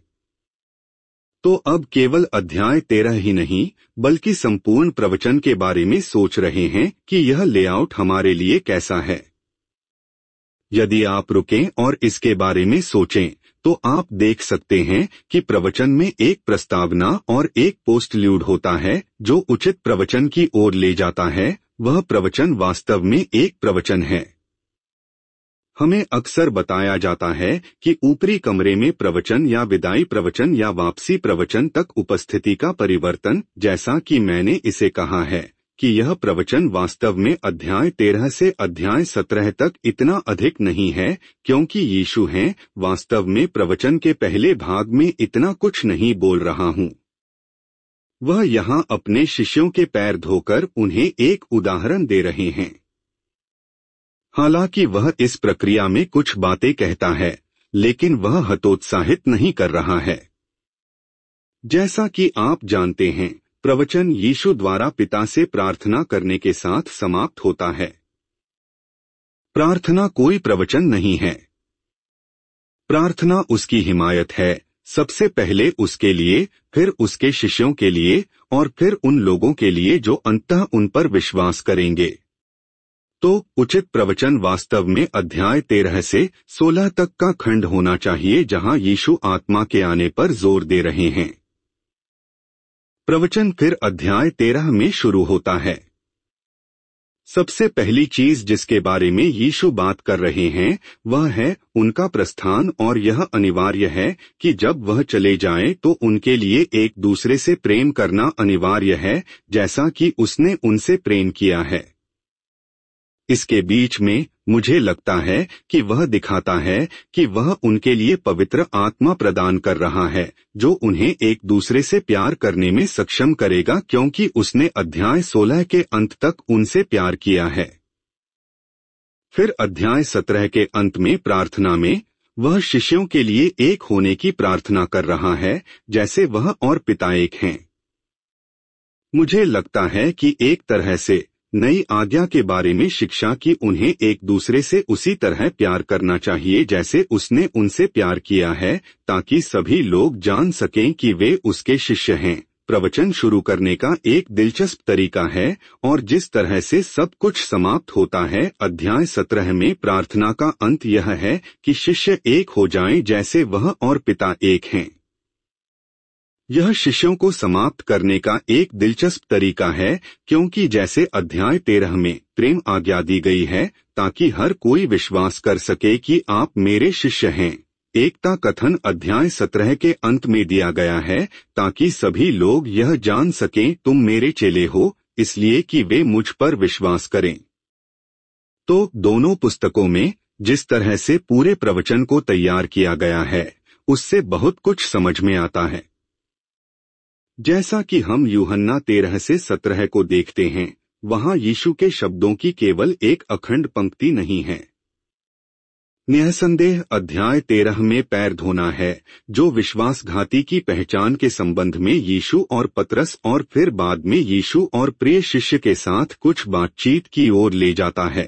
तो अब केवल अध्याय तेरह ही नहीं बल्कि संपूर्ण प्रवचन के बारे में सोच रहे हैं कि यह लेआउट हमारे लिए कैसा है। यदि आप रुकें और इसके बारे में सोचें तो आप देख सकते हैं कि प्रवचन में एक प्रस्तावना और एक पोस्टल्यूड होता है जो उचित प्रवचन की ओर ले जाता है। वह प्रवचन वास्तव में एक प्रवचन है। हमें अक्सर बताया जाता है कि ऊपरी कमरे में प्रवचन या विदाई प्रवचन या वापसी प्रवचन तक उपस्थिति का परिवर्तन, जैसा कि मैंने इसे कहा है कि यह प्रवचन वास्तव में अध्याय तेरह से अध्याय सत्रह तक इतना अधिक नहीं है, क्योंकि यीशु हैं वास्तव में प्रवचन के पहले भाग में इतना कुछ नहीं बोल रहा हूँ। वह यहाँ अपने शिष्यों के पैर धोकर उन्हें एक उदाहरण दे रहे हैं। हालांकि वह इस प्रक्रिया में कुछ बातें कहता है, लेकिन वह हतोत्साहित नहीं कर रहा है। जैसा कि आप जानते हैं, प्रवचन यीशु द्वारा पिता से प्रार्थना करने के साथ समाप्त होता है। प्रार्थना कोई प्रवचन नहीं है। प्रार्थना उसकी हिमायत है, सबसे पहले उसके लिए, फिर उसके शिष्यों के लिए और फिर उन लोगों के लिए जो अंततः उन पर विश्वास करेंगे। तो उचित प्रवचन वास्तव में अध्याय तेरह से सोलह तक का खंड होना चाहिए जहां यीशु आत्मा के आने पर जोर दे रहे हैं। प्रवचन फिर अध्याय तेरह में शुरू होता है। सबसे पहली चीज जिसके बारे में यीशु बात कर रहे हैं वह है उनका प्रस्थान, और यह अनिवार्य है कि जब वह चले जाएं तो उनके लिए एक दूसरे से प्रेम करना अनिवार्य है, जैसा कि उसने उनसे प्रेम किया है। इसके बीच में मुझे लगता है कि वह दिखाता है कि वह उनके लिए पवित्र आत्मा प्रदान कर रहा है जो उन्हें एक दूसरे से प्यार करने में सक्षम करेगा, क्योंकि उसने अध्याय सोलह के अंत तक उनसे प्यार किया है। फिर अध्याय सत्रह के अंत में प्रार्थना में वह शिष्यों के लिए एक होने की प्रार्थना कर रहा है जैसे वह और पिता एक हैं। मुझे लगता है कि एक तरह से नई आज्ञा के बारे में शिक्षा की उन्हें एक दूसरे से उसी तरह प्यार करना चाहिए जैसे उसने उनसे प्यार किया है, ताकि सभी लोग जान सकें कि वे उसके शिष्य हैं। प्रवचन शुरू करने का एक दिलचस्प तरीका है, और जिस तरह से सब कुछ समाप्त होता है अध्याय सत्रह में प्रार्थना का अंत यह है कि शिष्य एक हो जाएं जैसे वह और पिता एक हैं। यह शिष्यों को समाप्त करने का एक दिलचस्प तरीका है, क्योंकि जैसे अध्याय तेरह में प्रेम आज्ञा दी गई है ताकि हर कोई विश्वास कर सके कि आप मेरे शिष्य हैं, एकता कथन अध्याय सत्रह के अंत में दिया गया है ताकि सभी लोग यह जान सकें तुम मेरे चेले हो, इसलिए कि वे मुझ पर विश्वास करें। तो दोनों पुस्तकों में जिस तरह से पूरे प्रवचन को तैयार किया गया है उससे बहुत कुछ समझ में आता है। जैसा कि हम यूहन्ना तेरह से सत्रह को देखते हैं, वहां यीशु के शब्दों की केवल एक अखंड पंक्ति नहीं है। निःसंदेह अध्याय तेरह में पैर धोना है, जो विश्वासघाती की पहचान के संबंध में यीशु और पतरस और फिर बाद में यीशु और प्रिय शिष्य के साथ कुछ बातचीत की ओर ले जाता है।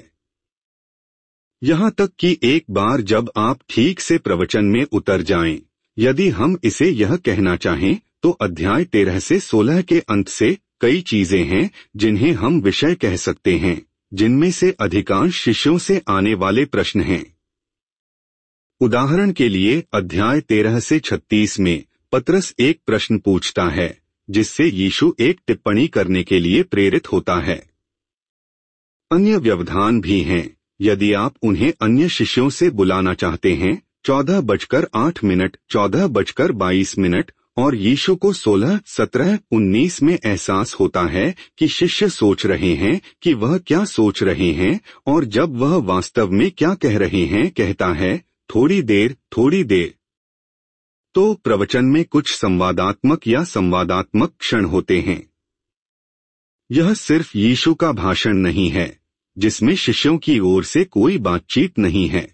यहाँ तक कि एक बार जब आप ठीक से प्रवचन में उतर जाएं, यदि हम इसे यह कहना चाहें, तो अध्याय तेरह से सोलह के अंत से कई चीजें हैं जिन्हें हम विषय कह सकते हैं, जिनमें से अधिकांश शिष्यों से आने वाले प्रश्न हैं। उदाहरण के लिए अध्याय तेरह से छत्तीस में पतरस एक प्रश्न पूछता है, जिससे यीशु एक टिप्पणी करने के लिए प्रेरित होता है। अन्य व्यवधान भी हैं, यदि आप उन्हें अन्य शिष्यों से बुलाना चाहते हैं। चौदह बजकर आठ मिनट, चौदह बजकर बाईस मिनट, और यीशु को सोलह, सत्रह, उन्नीस में एहसास होता है कि शिष्य सोच रहे हैं कि वह क्या सोच रहे हैं, और जब वह वास्तव में क्या कह रहे हैं कहता है, थोड़ी देर, थोड़ी देर। तो प्रवचन में कुछ संवादात्मक या संवादात्मक क्षण होते हैं। यह सिर्फ यीशु का भाषण नहीं है, जिसमें शिष्यों की ओर से कोई बातचीत नहीं है।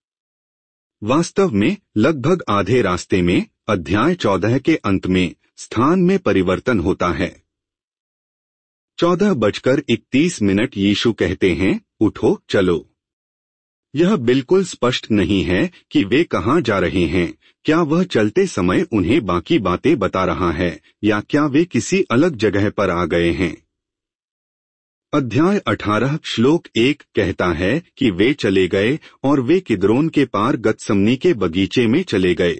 वास्तव में लगभग आधे रास्ते में अध्याय चौदह के अंत में स्थान में परिवर्तन होता है। चौदह बजकर इकतीस मिनट यीशु कहते हैं, उठो, चलो। यह बिल्कुल स्पष्ट नहीं है कि वे कहाँ जा रहे हैं। क्या वह चलते समय उन्हें बाकी बातें बता रहा है, या क्या वे किसी अलग जगह पर आ गए हैं। अध्याय अठारह श्लोक एक कहता है कि वे चले गए और वे किद्रोन के पार गतसमनी के बगीचे में चले गए।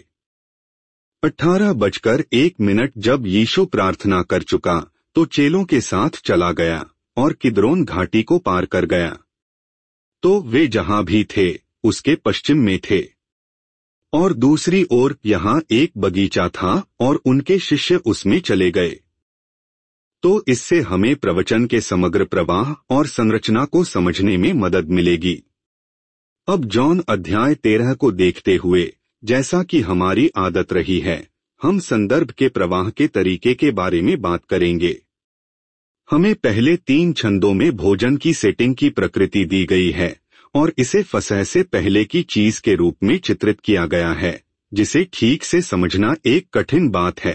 अठारह बजकर एक मिनट जब यीशु प्रार्थना कर चुका, तो चेलों के साथ चला गया और किद्रोन घाटी को पार कर गया। तो वे जहां भी थे उसके पश्चिम में थे, और दूसरी ओर यहाँ एक बगीचा था और उनके शिष्य उसमें चले गए। तो इससे हमें प्रवचन के समग्र प्रवाह और संरचना को समझने में मदद मिलेगी। अब जॉन अध्याय तेरह को देखते हुए, जैसा कि हमारी आदत रही है, हम संदर्भ के प्रवाह के तरीके के बारे में बात करेंगे। हमें पहले तीन छंदों में भोजन की सेटिंग की प्रकृति दी गई है, और इसे फसह से पहले की चीज के रूप में चित्रित किया गया है, जिसे ठीक से समझना एक कठिन बात है।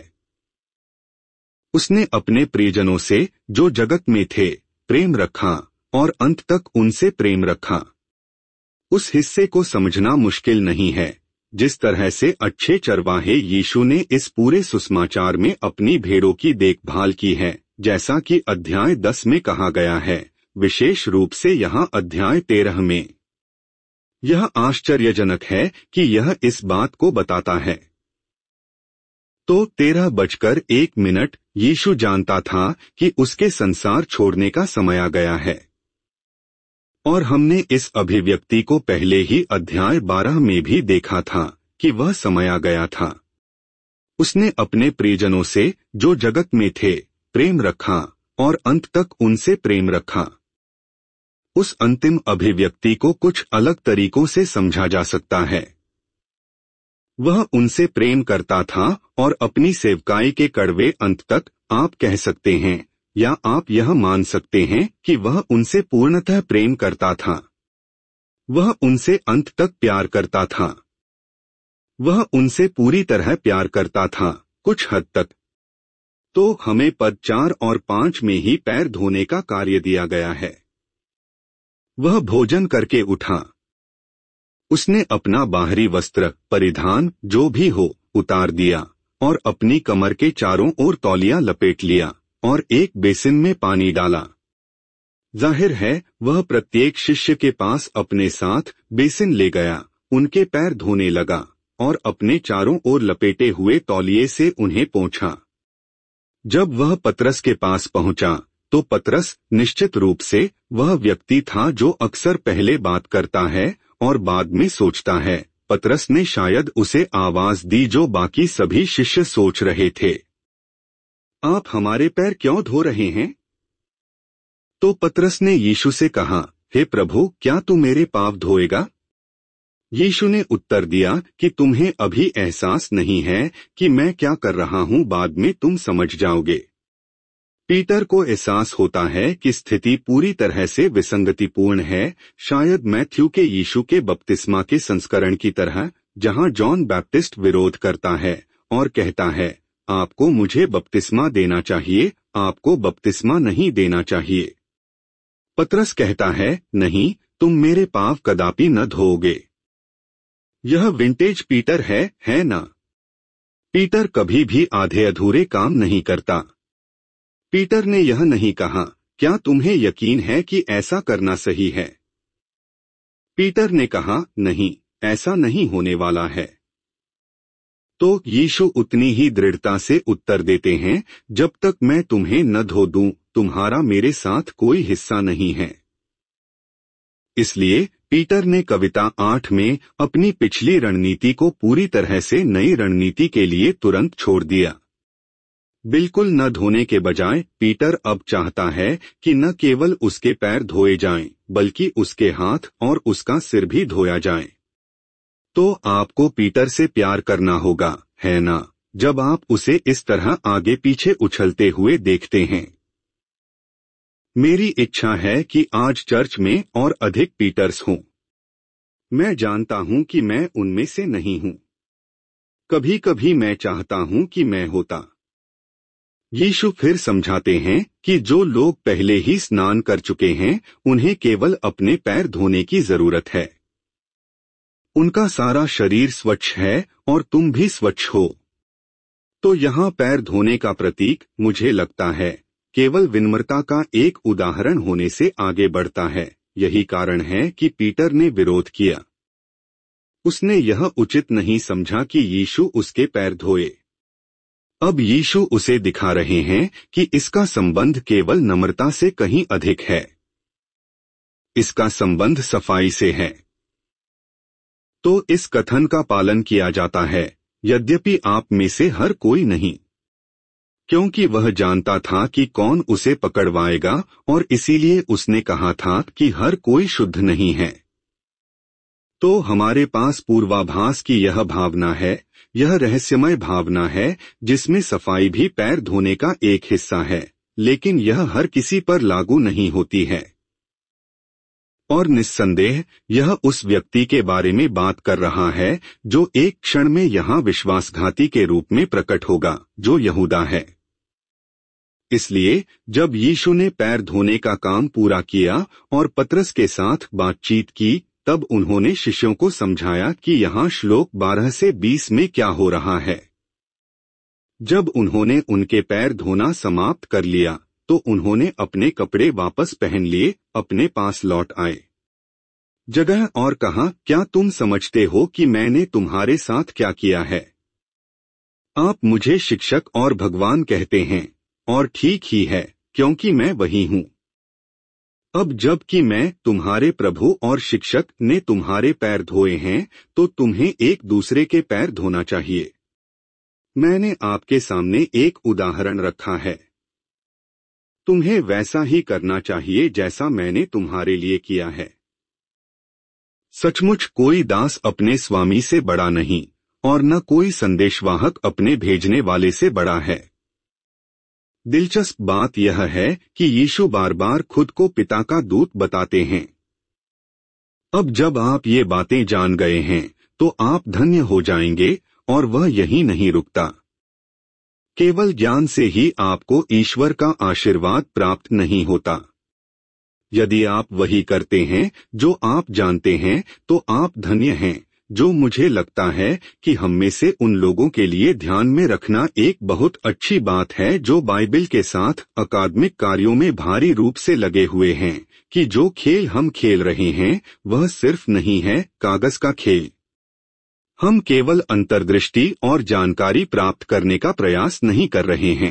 उसने अपने प्रियजनों से जो जगत में थे प्रेम रखा, और अंत तक उनसे प्रेम रखा। उस हिस्से को समझना मुश्किल नहीं है, जिस तरह से अच्छे चरवाहे यीशु ने इस पूरे सुसमाचार में अपनी भेड़ों की देखभाल की है, जैसा कि अध्याय दस में कहा गया है, विशेष रूप से यहाँ अध्याय तेरह में। यह आश्चर्यजनक है कि यह इस बात को बताता है। तो तेरह बजकर एक मिनट यीशु जानता था कि उसके संसार छोड़ने का समय आ गया है, और हमने इस अभिव्यक्ति को पहले ही अध्याय बारह में भी देखा था कि वह समय आ गया था। उसने अपने प्रियजनों से जो जगत में थे प्रेम रखा, और अंत तक उनसे प्रेम रखा। उस अंतिम अभिव्यक्ति को कुछ अलग तरीकों से समझा जा सकता है। वह उनसे प्रेम करता था, और अपनी सेवकाई के कड़वे अंत तक आप कह सकते हैं, या आप यह मान सकते हैं कि वह उनसे पूर्णतः प्रेम करता था। वह उनसे अंत तक प्यार करता था। वह उनसे पूरी तरह प्यार करता था, कुछ हद तक। तो हमें पद चार और पांच में ही पैर धोने का कार्य दिया गया है। वह भोजन करके उठा। उसने अपना बाहरी वस्त्र परिधान जो भी हो उतार दिया, और अपनी कमर के चारों ओर तौलिया लपेट लिया, और एक बेसिन में पानी डाला। जाहिर है वह प्रत्येक शिष्य के पास अपने साथ बेसिन ले गया, उनके पैर धोने लगा, और अपने चारों ओर लपेटे हुए तौलिए से उन्हें पोंछा। जब वह पतरस के पास पहुंचा, तो पतरस निश्चित रूप से वह व्यक्ति था जो अक्सर पहले बात करता है और बाद में सोचता है। पतरस ने शायद उसे आवाज दी जो बाकी सभी शिष्य सोच रहे थे, आप हमारे पैर क्यों धो रहे हैं? तो पतरस ने यीशु से कहा, हे प्रभु, क्या तू मेरे पाँव धोएगा? यीशु ने उत्तर दिया कि तुम्हें अभी एहसास नहीं है कि मैं क्या कर रहा हूं, बाद में तुम समझ जाओगे। पीटर को एहसास होता है कि स्थिति पूरी तरह से विसंगतिपूर्ण है, शायद मैथ्यू के यीशु के बपतिस्मा के संस्करण की तरह, जहां जॉन बैप्टिस्ट विरोध करता है और कहता है, आपको मुझे बपतिस्मा देना चाहिए, आपको बपतिस्मा नहीं देना चाहिए। पतरस कहता है, नहीं, तुम मेरे पाँव कदापि न धोओगे। यह विंटेज पीटर है, है ना? पीटर कभी भी आधे अधूरे काम नहीं करता। पीटर ने यह नहीं कहा, क्या तुम्हें यकीन है कि ऐसा करना सही है? पीटर ने कहा, नहीं, ऐसा नहीं होने वाला है। तो यीशु उतनी ही दृढ़ता से उत्तर देते हैं, जब तक मैं तुम्हें न धो दूं, तुम्हारा मेरे साथ कोई हिस्सा नहीं है। इसलिए पीटर ने कविता आठ में अपनी पिछली रणनीति को पूरी तरह से नई रणनीति के लिए तुरंत छोड़ दिया। बिल्कुल न धोने के बजाय पीटर अब चाहता है कि न केवल उसके पैर धोए जाएं, बल्कि उसके हाथ और उसका सिर भी धोया जाए। तो आपको पीटर से प्यार करना होगा, है ना, जब आप उसे इस तरह आगे पीछे उछलते हुए देखते हैं। मेरी इच्छा है कि आज चर्च में और अधिक पीटर्स हों। मैं जानता हूं कि मैं उनमें से नहीं हूं। कभी कभी मैं चाहता हूं कि मैं होता। यीशु फिर समझाते हैं कि जो लोग पहले ही स्नान कर चुके हैं, उन्हें केवल अपने पैर धोने की जरूरत है। उनका सारा शरीर स्वच्छ है और तुम भी स्वच्छ हो। तो यहाँ पैर धोने का प्रतीक, मुझे लगता है, केवल विनम्रता का एक उदाहरण होने से आगे बढ़ता है। यही कारण है कि पीटर ने विरोध किया। उसने यह उचित नहीं समझा कि यीशु उसके पैर धोए। अब यीशु उसे दिखा रहे हैं कि इसका संबंध केवल नम्रता से कहीं अधिक है। इसका संबंध सफाई से है। तो इस कथन का पालन किया जाता है, यद्यपि आप में से हर कोई नहीं, क्योंकि वह जानता था कि कौन उसे पकड़वाएगा और इसीलिए उसने कहा था कि हर कोई शुद्ध नहीं है। तो हमारे पास पूर्वाभास की यह भावना है, यह रहस्यमय भावना है जिसमें सफाई भी पैर धोने का एक हिस्सा है, लेकिन यह हर किसी पर लागू नहीं होती है। और निस्संदेह यह उस व्यक्ति के बारे में बात कर रहा है जो एक क्षण में यहाँ विश्वासघाती के रूप में प्रकट होगा, जो यहूदा है। इसलिए जब यीशु ने पैर धोने का काम पूरा किया और पतरस के साथ बातचीत की, तब उन्होंने शिष्यों को समझाया कि यहाँ श्लोक बारह से बीस में क्या हो रहा है। जब उन्होंने उनके पैर धोना समाप्त कर लिया, तो उन्होंने अपने कपड़े वापस पहन लिए, अपने पास लौट आए जगह और कहा, क्या तुम समझते हो कि मैंने तुम्हारे साथ क्या किया है? आप मुझे शिक्षक और भगवान कहते हैं, और ठीक ही है, क्योंकि मैं वही हूँ। अब जब कि मैं तुम्हारे प्रभु और शिक्षक ने तुम्हारे पैर धोए हैं, तो तुम्हें एक दूसरे के पैर धोना चाहिए। मैंने आपके सामने एक उदाहरण रखा है। तुम्हें वैसा ही करना चाहिए जैसा मैंने तुम्हारे लिए किया है। सचमुच कोई दास अपने स्वामी से बड़ा नहीं, और न कोई संदेशवाहक अपने भेजने वाले से बड़ा है। दिलचस्प बात यह है कि यीशु बार बार खुद को पिता का दूत बताते हैं। अब जब आप ये बातें जान गए हैं, तो आप धन्य हो जाएंगे, और वह यहीं नहीं रुकता। केवल ज्ञान से ही आपको ईश्वर का आशीर्वाद प्राप्त नहीं होता। यदि आप वही करते हैं जो आप जानते हैं, तो आप धन्य हैं, जो मुझे लगता है कि हम में से उन लोगों के लिए ध्यान में रखना एक बहुत अच्छी बात है जो बाइबल के साथ अकादमिक कार्यों में भारी रूप से लगे हुए हैं, कि जो खेल हम खेल रहे हैं वह सिर्फ नहीं है कागज का खेल। हम केवल अंतर्दृष्टि और जानकारी प्राप्त करने का प्रयास नहीं कर रहे हैं।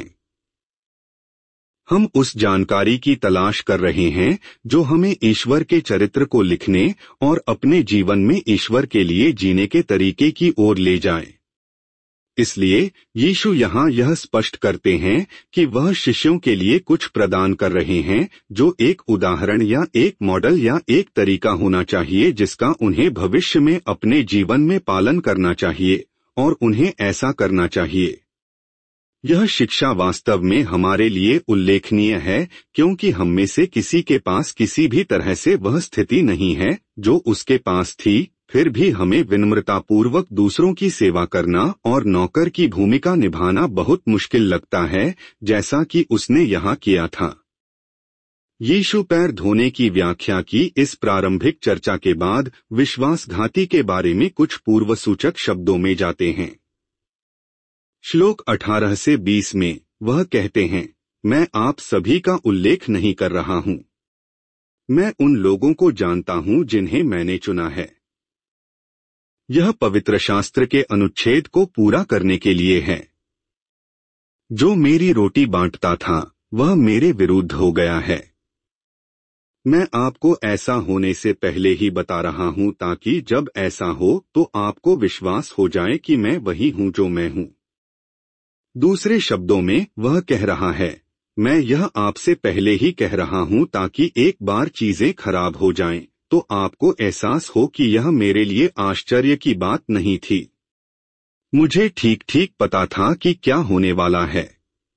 हम उस जानकारी की तलाश कर रहे हैं जो हमें ईश्वर के चरित्र को लिखने और अपने जीवन में ईश्वर के लिए जीने के तरीके की ओर ले जाए। इसलिए यीशु यहाँ यह स्पष्ट करते हैं कि वह शिष्यों के लिए कुछ प्रदान कर रहे हैं जो एक उदाहरण या एक मॉडल या एक तरीका होना चाहिए जिसका उन्हें भविष्य में अपने जीवन में पालन करना चाहिए, और उन्हें ऐसा करना चाहिए। यह शिक्षा वास्तव में हमारे लिए उल्लेखनीय है क्योंकि हम में से किसी के पास किसी भी तरह से वह स्थिति नहीं है जो उसके पास थी, फिर भी हमें विनम्रतापूर्वक दूसरों की सेवा करना और नौकर की भूमिका निभाना बहुत मुश्किल लगता है, जैसा कि उसने यहाँ किया था। यीशु पैर धोने की व्याख्या की इस प्रारंभिक चर्चा के बाद विश्वासघाती के बारे में कुछ पूर्वसूचक शब्दों में जाते हैं। श्लोक अठारह से बीस में वह कहते हैं, मैं आप सभी का उल्लेख नहीं कर रहा हूं। मैं उन लोगों को जानता हूं जिन्हें मैंने चुना है। यह पवित्र शास्त्र के अनुच्छेद को पूरा करने के लिए है। जो मेरी रोटी बांटता था वह मेरे विरुद्ध हो गया है। मैं आपको ऐसा होने से पहले ही बता रहा हूं ताकि जब ऐसा हो तो आपको विश्वास हो जाए कि मैं वही हूं जो मैं हूं। दूसरे शब्दों में वह कह रहा है, मैं यह आपसे पहले ही कह रहा हूं ताकि एक बार चीजें खराब हो जाएं तो आपको एहसास हो कि यह मेरे लिए आश्चर्य की बात नहीं थी। मुझे ठीक ठीक पता था कि क्या होने वाला है।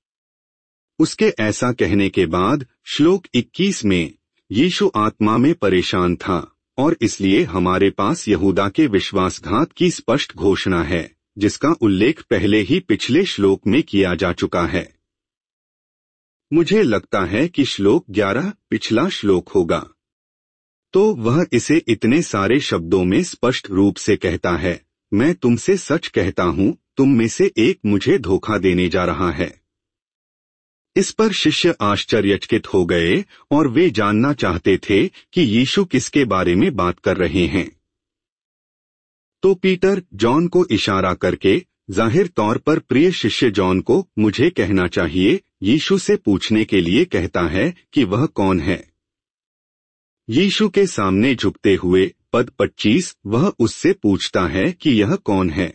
उसके ऐसा कहने के बाद श्लोक इक्कीस में यीशु आत्मा में परेशान था और इसलिए हमारे पास यहूदा के विश्वासघात की स्पष्ट घोषणा है, जिसका उल्लेख पहले ही पिछले श्लोक में किया जा चुका है। मुझे लगता है कि श्लोक ग्यारह पिछला श्लोक होगा। तो वह इसे इतने सारे शब्दों में स्पष्ट रूप से कहता है, मैं तुमसे सच कहता हूं, तुम में से एक मुझे धोखा देने जा रहा है। इस पर शिष्य आश्चर्यचकित हो गए और वे जानना चाहते थे कि यीशु किसके बारे में बात कर रहे हैं। तो पीटर जॉन को इशारा करके, जाहिर तौर पर प्रिय शिष्य जॉन को मुझे कहना चाहिए, यीशु से पूछने के लिए कहता है कि वह कौन है। यीशु के सामने झुकते हुए पद पच्चीस वह उससे पूछता है कि यह कौन है।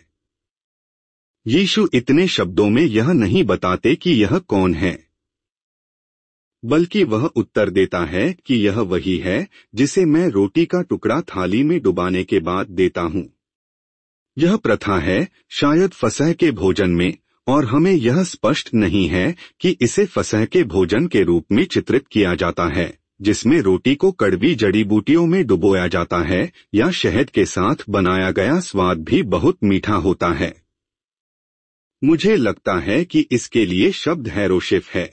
यीशु इतने शब्दों में यह नहीं बताते कि यह कौन है, बल्कि वह उत्तर देता है कि यह वही है जिसे मैं रोटी का टुकड़ा थाली में डुबाने के बाद देता हूं। यह प्रथा है शायद फसह के भोजन में, और हमें यह स्पष्ट नहीं है कि इसे फसह के भोजन के रूप में चित्रित किया जाता है, जिसमें रोटी को कड़वी जड़ी बूटियों में डुबोया जाता है या शहद के साथ बनाया गया स्वाद भी बहुत मीठा होता है। मुझे लगता है कि इसके लिए शब्द हैरोशिफ है।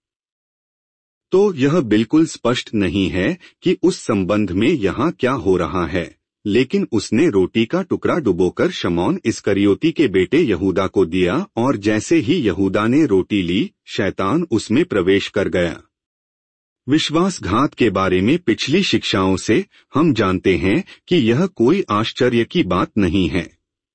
तो यह बिल्कुल स्पष्ट नहीं है कि उस संबंध में यहाँ क्या हो रहा है, लेकिन उसने रोटी का टुकड़ा डुबोकर शमौन इस्करियोती के बेटे यहूदा को दिया, और जैसे ही यहूदा ने रोटी ली, शैतान उसमें प्रवेश कर गया। विश्वासघात के बारे में पिछली शिक्षाओं से हम जानते हैं कि यह कोई आश्चर्य की बात नहीं है।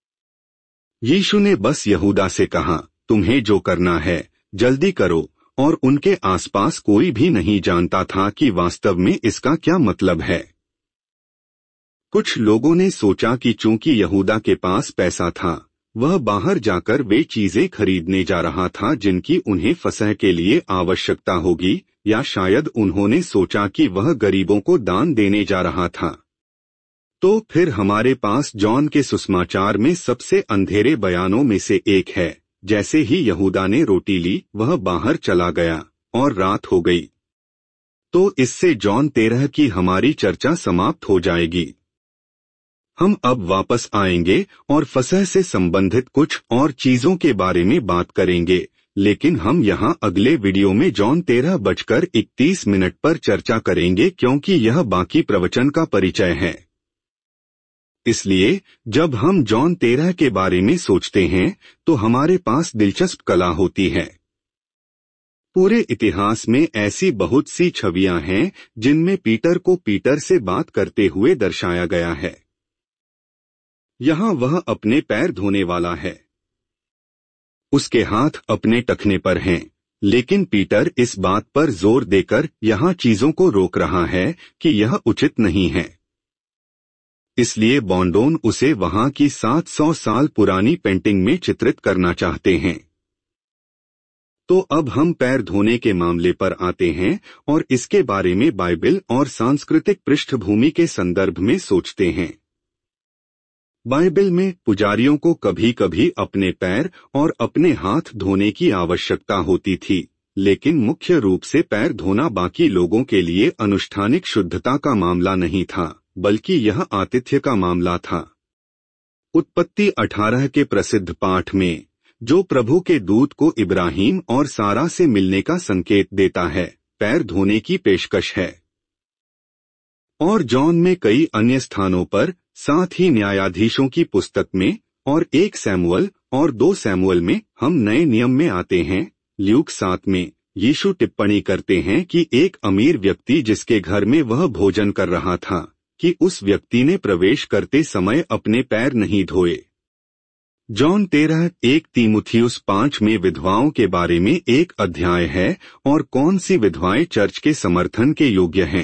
यीशु ने बस यहूदा से कहा, तुम्हें जो करना है जल्दी करो, और उनके आसपास कोई भी नहीं जानता था कि वास्तव में इसका क्या मतलब है। कुछ लोगों ने सोचा कि चूंकि यहूदा के पास पैसा था, वह बाहर जाकर वे चीजें खरीदने जा रहा था जिनकी उन्हें फसह के लिए आवश्यकता होगी, या शायद उन्होंने सोचा कि वह गरीबों को दान देने जा रहा था। तो फिर हमारे पास जॉन के सुसमाचार में सबसे अंधेरे बयानों में से एक है, जैसे ही यहूदा ने रोटी ली वह बाहर चला गया और रात हो गई। तो इससे जॉन तेरह की हमारी चर्चा समाप्त हो जाएगी। हम अब वापस आएंगे और फसह से संबंधित कुछ और चीजों के बारे में बात करेंगे, लेकिन हम यहाँ अगले वीडियो में जॉन तेरह बजकर इकतीस मिनट पर चर्चा करेंगे क्योंकि यह बाकी प्रवचन का परिचय है। इसलिए जब हम जॉन तेरह के बारे में सोचते हैं तो हमारे पास दिलचस्प कला होती है। पूरे इतिहास में ऐसी बहुत सी छवियां हैं जिनमें पीटर को पीटर से बात करते हुए दर्शाया गया है। यहाँ वह अपने पैर धोने वाला है, उसके हाथ अपने टखने पर हैं, लेकिन पीटर इस बात पर जोर देकर यहाँ चीजों को रोक रहा है कि यह उचित नहीं है। इसलिए बॉन्डोन उसे वहां की सात सौ साल पुरानी पेंटिंग में चित्रित करना चाहते हैं। तो अब हम पैर धोने के मामले पर आते हैं और इसके बारे में बाइबल और सांस्कृतिक पृष्ठभूमि के संदर्भ में सोचते हैं। बाइबल में पुजारियों को कभी कभी अपने पैर और अपने हाथ धोने की आवश्यकता होती थी, लेकिन मुख्य रूप से पैर धोना बाकी लोगों के लिए अनुष्ठानिक शुद्धता का मामला नहीं था, बल्कि यह आतिथ्य का मामला था। उत्पत्ति अठारह के प्रसिद्ध पाठ में, जो प्रभु के दूत को इब्राहिम और सारा से मिलने का संकेत देता है, पैर धोने की पेशकश है। और जॉन में कई अन्य स्थानों पर, साथ ही न्यायाधीशों की पुस्तक में और एक सैमुअल और दो सैमुअल में हम नए नियम में आते हैं। ल्यूक सात में यीशु टिप्पणी करते हैं कि एक अमीर व्यक्ति जिसके घर में वह भोजन कर रहा था, कि उस व्यक्ति ने प्रवेश करते समय अपने पैर नहीं धोए। जॉन तेरह एक तीमुथियुस पाँच में विधवाओं के बारे में एक अध्याय है और कौन सी विधवाएं चर्च के समर्थन के योग्य हैं।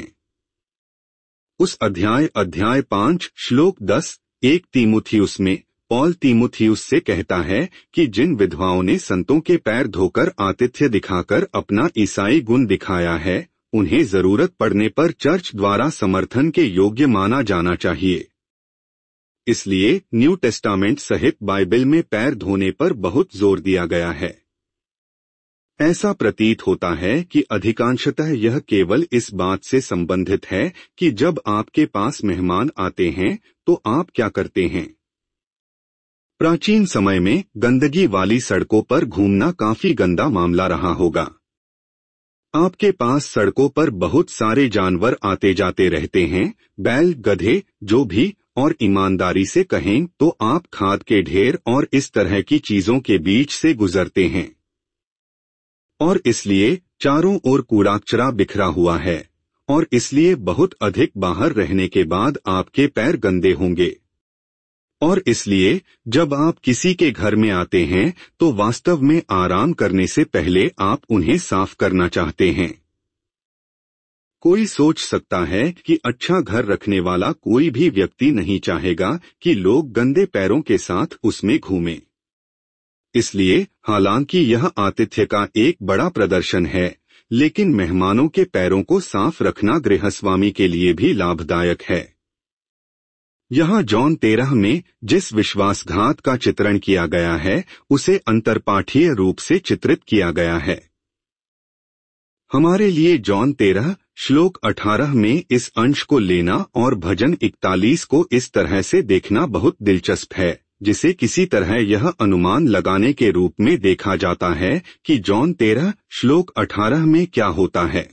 उस अध्याय अध्याय पाँच श्लोक दस एक तीमुथियुस में पॉल तीमुथियुस से कहता है कि जिन विधवाओं ने संतों के पैर धोकर आतिथ्य दिखाकर अपना ईसाई गुण दिखाया है, उन्हें जरूरत पड़ने पर चर्च द्वारा समर्थन के योग्य माना जाना चाहिए। इसलिए न्यू टेस्टामेंट सहित बाइबल में पैर धोने पर बहुत जोर दिया गया है। ऐसा प्रतीत होता है कि अधिकांशतः यह केवल इस बात से संबंधित है कि जब आपके पास मेहमान आते हैं तो आप क्या करते हैं। प्राचीन समय में गंदगी वाली सड़कों पर घूमना काफी गंदा मामला रहा होगा। आपके पास सड़कों पर बहुत सारे जानवर आते जाते रहते हैं, बैल, गधे, जो भी, और ईमानदारी से कहें तो आप खाद के ढेर और इस तरह की चीजों के बीच से गुजरते हैं, और इसलिए चारों ओर कूड़ा कचरा बिखरा हुआ है, और इसलिए बहुत अधिक बाहर रहने के बाद आपके पैर गंदे होंगे। और इसलिए जब आप किसी के घर में आते हैं तो वास्तव में आराम करने से पहले आप उन्हें साफ करना चाहते हैं। कोई सोच सकता है कि अच्छा घर रखने वाला कोई भी व्यक्ति नहीं चाहेगा कि लोग गंदे पैरों के साथ उसमें घूमें। इसलिए हालांकि यह आतिथ्य का एक बड़ा प्रदर्शन है, लेकिन मेहमानों के पैरों को साफ रखना गृहस्वामी के लिए भी लाभदायक है। यहाँ जॉन तेरह में जिस विश्वासघात का चित्रण किया गया है, उसे अंतरपाठीय रूप से चित्रित किया गया है। हमारे लिए जॉन तेरह श्लोक अठारह में इस अंश को लेना और भजन इकतालीस को इस तरह से देखना बहुत दिलचस्प है, जिसे किसी तरह यह अनुमान लगाने के रूप में देखा जाता है कि जॉन तेरह श्लोक अठारह में क्या होता है।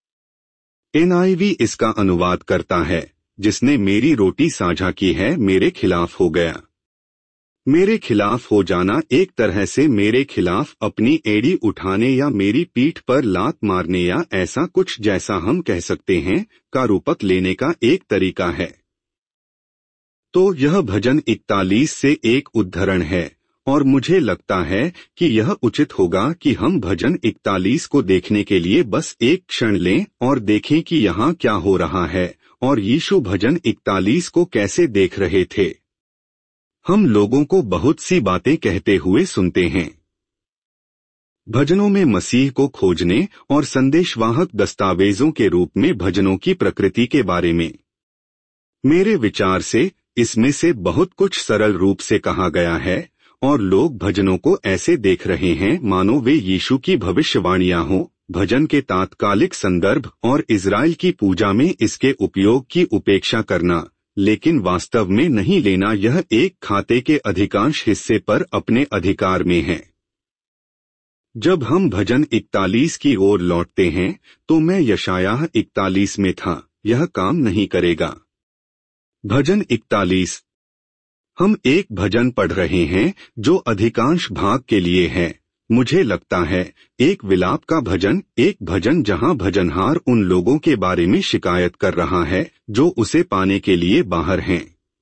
एन आई वी इसका अनुवाद करता है, जिसने मेरी रोटी साझा की है मेरे खिलाफ हो गया। मेरे खिलाफ हो जाना एक तरह से मेरे खिलाफ अपनी एड़ी उठाने या मेरी पीठ पर लात मारने या ऐसा कुछ जैसा हम कह सकते हैं का रूपक लेने का एक तरीका है। तो यह भजन इकतालीस से एक उद्धरण है, और मुझे लगता है कि यह उचित होगा कि हम भजन इकतालीस को देखने के लिए बस एक क्षण लें और देखें कि यहाँ क्या हो रहा है और यीशु भजन इकतालीस को कैसे देख रहे थे। हम लोगों को बहुत सी बातें कहते हुए सुनते हैं। भजनों में मसीह को खोजने और संदेशवाहक दस्तावेजों के रूप में भजनों की प्रकृति के बारे में मेरे विचार से इसमें से बहुत कुछ सरल रूप से कहा गया है, और लोग भजनों को ऐसे देख रहे हैं मानो वे यीशु की भविष्यवाणियां हों। भजन के तात्कालिक संदर्भ और इज़राइल की पूजा में इसके उपयोग की उपेक्षा करना, लेकिन वास्तव में नहीं लेना, यह एक खाते के अधिकांश हिस्से पर अपने अधिकार में है। जब हम भजन इकतालीस की ओर लौटते हैं तो मैं यशायाह इकतालीस में था, यह काम नहीं करेगा। भजन इकतालीस, हम एक भजन पढ़ रहे हैं जो अधिकांश भाग के लिए है, मुझे लगता है एक विलाप का भजन, एक भजन जहां भजनहार उन लोगों के बारे में शिकायत कर रहा है जो उसे पाने के लिए बाहर हैं।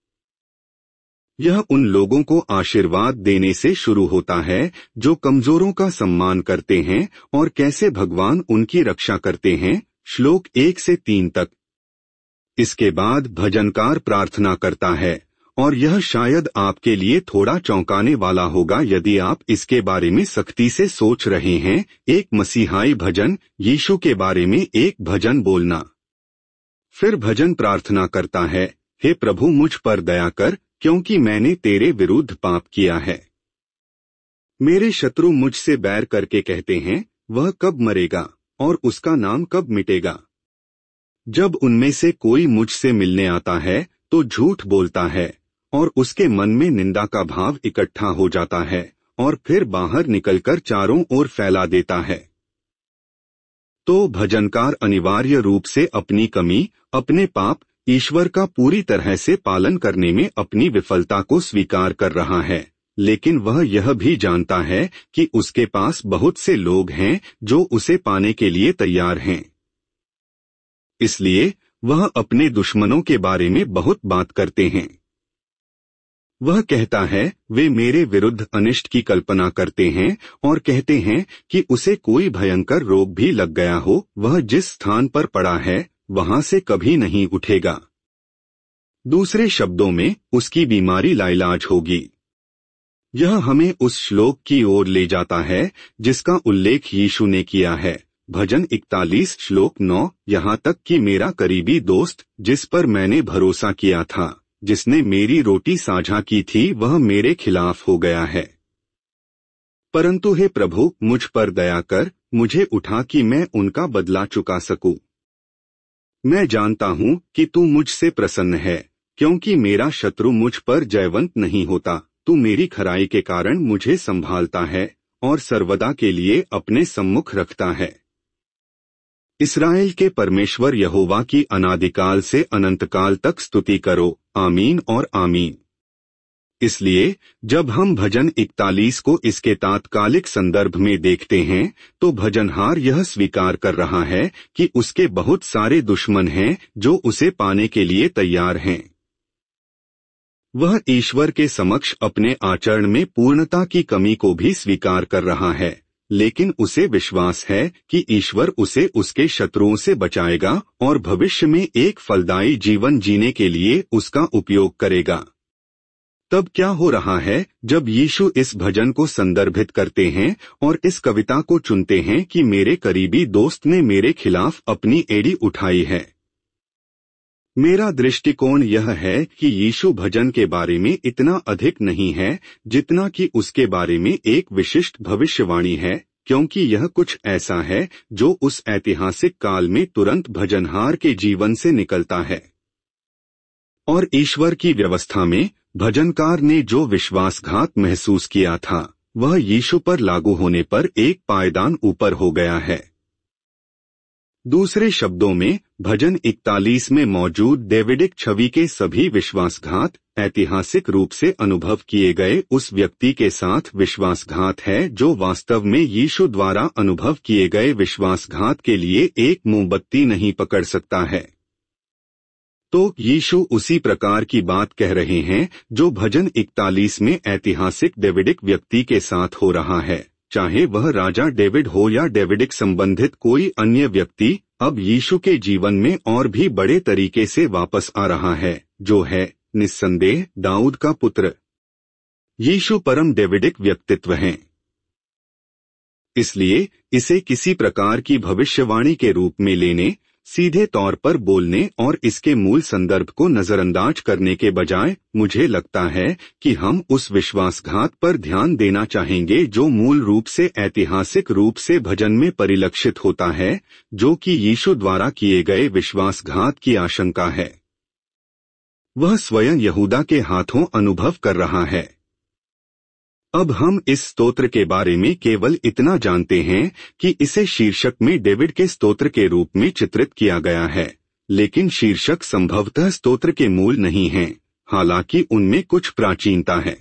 यह उन लोगों को आशीर्वाद देने से शुरू होता है जो कमजोरों का सम्मान करते हैं और कैसे भगवान उनकी रक्षा करते हैं, श्लोक एक से तीन तक। इसके बाद भजनकार प्रार्थना करता है, और यह शायद आपके लिए थोड़ा चौंकाने वाला होगा यदि आप इसके बारे में सख्ती से सोच रहे हैं। एक मसीहाई भजन, यीशु के बारे में एक भजन बोलना। फिर भजन प्रार्थना करता है, हे प्रभु मुझ पर दया कर, क्योंकि मैंने तेरे विरुद्ध पाप किया है। मेरे शत्रु मुझसे बैर करके कहते हैं, वह कब मरेगा और उसका नाम कब मिटेगा। जब उनमें से कोई मुझसे मिलने आता है तो झूठ बोलता है और उसके मन में निंदा का भाव इकट्ठा हो जाता है और फिर बाहर निकलकर चारों ओर फैला देता है। तो भजनकार अनिवार्य रूप से अपनी कमी, अपने पाप, ईश्वर का पूरी तरह से पालन करने में अपनी विफलता को स्वीकार कर रहा है, लेकिन वह यह भी जानता है कि उसके पास बहुत से लोग हैं जो उसे पाने के लिए तैयार हैं। इसलिए वह अपने दुश्मनों के बारे में बहुत बात करते हैं। वह कहता है, वे मेरे विरुद्ध अनिष्ट की कल्पना करते हैं और कहते हैं कि उसे कोई भयंकर रोग भी लग गया हो, वह जिस स्थान पर पड़ा है वहां से कभी नहीं उठेगा। दूसरे शब्दों में, उसकी बीमारी लाइलाज होगी। यह हमें उस श्लोक की ओर ले जाता है जिसका उल्लेख यीशु ने किया है, भजन इकतालीस श्लोक नौ, यहाँ तक कि मेरा करीबी दोस्त जिस पर मैंने भरोसा किया था, जिसने मेरी रोटी साझा की थी, वह मेरे खिलाफ हो गया है। परंतु हे प्रभु, मुझ पर दया कर, मुझे उठा कि मैं उनका बदला चुका सकूं। मैं जानता हूं कि तू मुझसे प्रसन्न है, क्योंकि मेरा शत्रु मुझ पर जयवंत नहीं होता। तू मेरी खराई के कारण मुझे संभालता है और सर्वदा के लिए अपने सम्मुख रखता है। इस्राएल के परमेश्वर यहोवा की अनादिकाल से अनंतकाल तक स्तुति करो, आमीन और आमीन। इसलिए जब हम भजन इकतालीस को इसके तात्कालिक संदर्भ में देखते हैं तो भजनहार यह स्वीकार कर रहा है कि उसके बहुत सारे दुश्मन हैं जो उसे पाने के लिए तैयार हैं। वह ईश्वर के समक्ष अपने आचरण में पूर्णता की कमी को भी स्वीकार कर रहा है, लेकिन उसे विश्वास है कि ईश्वर उसे उसके शत्रुओं से बचाएगा और भविष्य में एक फलदायी जीवन जीने के लिए उसका उपयोग करेगा। तब क्या हो रहा है जब यीशु इस भजन को संदर्भित करते हैं और इस कविता को चुनते हैं कि मेरे करीबी दोस्त ने मेरे खिलाफ अपनी एड़ी उठाई है। मेरा दृष्टिकोण यह है कि यीशु भजन के बारे में इतना अधिक नहीं है जितना कि उसके बारे में एक विशिष्ट भविष्यवाणी है, क्योंकि यह कुछ ऐसा है जो उस ऐतिहासिक काल में तुरंत भजनहार के जीवन से निकलता है। और ईश्वर की व्यवस्था में भजनकार ने जो विश्वासघात महसूस किया था वह यीशु पर लागू होने पर एक पायदान ऊपर हो गया है। दूसरे शब्दों में, भजन इकतालीस में मौजूद डेविडिक छवि के सभी विश्वासघात ऐतिहासिक रूप से अनुभव किए गए उस व्यक्ति के साथ विश्वासघात है जो वास्तव में यीशु द्वारा अनुभव किए गए विश्वासघात के लिए एक मोमबत्ती नहीं पकड़ सकता है। तो यीशु उसी प्रकार की बात कह रहे हैं जो भजन इकतालीस में ऐतिहासिक डेविडिक व्यक्ति के साथ हो रहा है, चाहे वह राजा डेविड हो या डेविडिक संबंधित कोई अन्य व्यक्ति अब यीशु के जीवन में और भी बड़े तरीके से वापस आ रहा है, जो है निस्संदेह दाऊद का पुत्र। यीशु परम डेविडिक व्यक्तित्व हैं। इसलिए इसे किसी प्रकार की भविष्यवाणी के रूप में लेने, सीधे तौर पर बोलने और इसके मूल संदर्भ को नजरअंदाज करने के बजाय मुझे लगता है कि हम उस विश्वासघात पर ध्यान देना चाहेंगे जो मूल रूप से ऐतिहासिक रूप से भजन में परिलक्षित होता है, जो कि यीशु द्वारा किए गए विश्वासघात की आशंका है। वह स्वयं यहूदा के हाथों अनुभव कर रहा है। अब हम इस स्तोत्र के बारे में केवल इतना जानते हैं कि इसे शीर्षक में डेविड के स्तोत्र के रूप में चित्रित किया गया है, लेकिन शीर्षक संभवतः स्तोत्र के मूल नहीं हैं, हालांकि उनमें कुछ प्राचीनता है।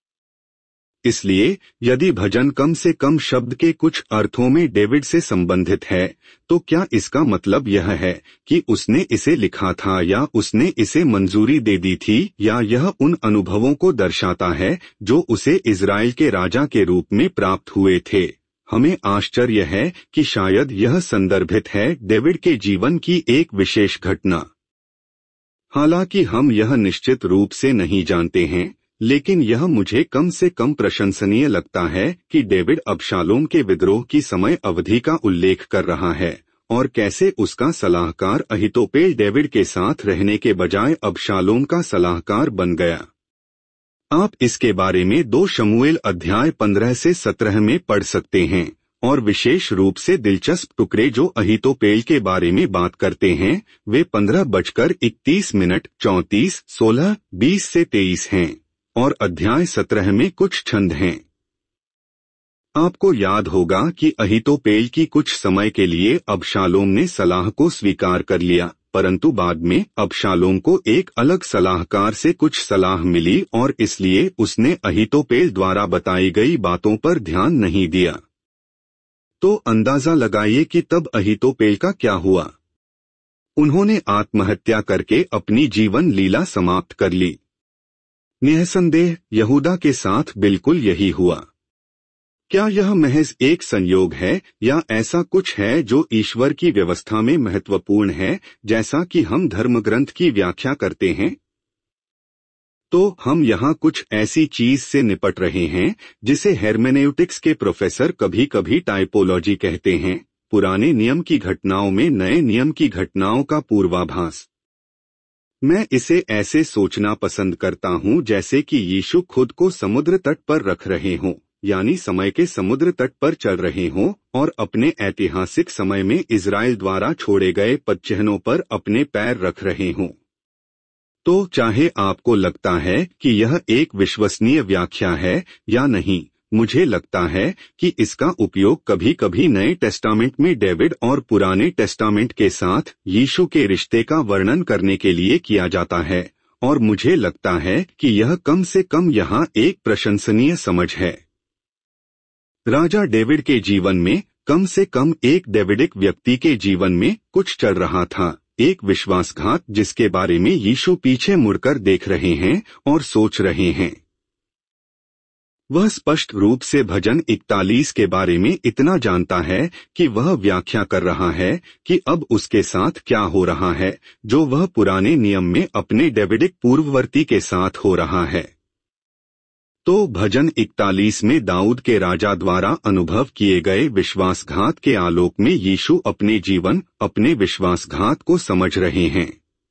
इसलिए यदि भजन कम से कम शब्द के कुछ अर्थों में डेविड से संबंधित है, तो क्या इसका मतलब यह है कि उसने इसे लिखा था या उसने इसे मंजूरी दे दी थी, या यह उन अनुभवों को दर्शाता है जो उसे इज़राइल के राजा के रूप में प्राप्त हुए थे? हमें आश्चर्य है कि शायद यह संदर्भित है डेविड के जीवन की एक विशेष घटना। हालांकि हम यह निश्चित रूप से नहीं जानते हैं, लेकिन यह मुझे कम से कम प्रशंसनीय लगता है कि डेविड अबशालोम के विद्रोह की समय अवधि का उल्लेख कर रहा है और कैसे उसका सलाहकार अहीतोपेल डेविड के साथ रहने के बजाय अबशालोम का सलाहकार बन गया। आप इसके बारे में दो शमूएल अध्याय पंद्रह से सत्रह में पढ़ सकते हैं, और विशेष रूप से दिलचस्प टुकड़े जो अहीतोपेल के बारे में बात करते हैं वे पंद्रह बजकर इकतीस मिनट चौंतीस सोलह बीस से तेईस हैं, और अध्याय सत्रह में कुछ छंद हैं। आपको याद होगा कि अहीतोपेल की कुछ समय के लिए अबशालोम ने सलाह को स्वीकार कर लिया, परंतु बाद में अबशालोम को एक अलग सलाहकार से कुछ सलाह मिली और इसलिए उसने अहीतोपेल द्वारा बताई गई बातों पर ध्यान नहीं दिया। तो अंदाजा लगाइए कि तब अहीतोपेल का क्या हुआ। उन्होंने आत्महत्या करके अपनी जीवन लीला समाप्त कर ली। निःसंदेह यहूदा के साथ बिल्कुल यही हुआ। क्या यह महज एक संयोग है या ऐसा कुछ है जो ईश्वर की व्यवस्था में महत्वपूर्ण है, जैसा कि हम धर्मग्रंथ की व्याख्या करते हैं? तो हम यहाँ कुछ ऐसी चीज से निपट रहे हैं जिसे हेर्मेनेउटिक्स के प्रोफेसर कभी कभी टाइपोलॉजी कहते हैं, पुराने नियम की घटनाओं में नए नियम की घटनाओं का पूर्वाभास। मैं इसे ऐसे सोचना पसंद करता हूँ जैसे कि यीशु खुद को समुद्र तट पर रख रहे हों, यानी समय के समुद्र तट पर चल रहे हों और अपने ऐतिहासिक समय में इजराइल द्वारा छोड़े गए पदचिह्नों पर अपने पैर रख रहे हों। तो चाहे आपको लगता है कि यह एक विश्वसनीय व्याख्या है या नहीं, मुझे लगता है कि इसका उपयोग कभी कभी नए टेस्टामेंट में डेविड और पुराने टेस्टामेंट के साथ यीशु के रिश्ते का वर्णन करने के लिए किया जाता है, और मुझे लगता है कि यह कम से कम यहाँ एक प्रशंसनीय समझ है। राजा डेविड के जीवन में, कम से कम एक डेविडिक व्यक्ति के जीवन में कुछ चल रहा था, एक विश्वासघात जिसके बारे में यीशु पीछे मुड़कर देख रहे हैं और सोच रहे हैं। वह स्पष्ट रूप से भजन इकतालीस के बारे में इतना जानता है कि वह व्याख्या कर रहा है कि अब उसके साथ क्या हो रहा है जो वह पुराने नियम में अपने डेविडिक पूर्ववर्ती के साथ हो रहा है। तो भजन इकतालीस में दाऊद के राजा द्वारा अनुभव किए गए विश्वासघात के आलोक में यीशु अपने जीवन, अपने विश्वासघात को समझ रहे हैं।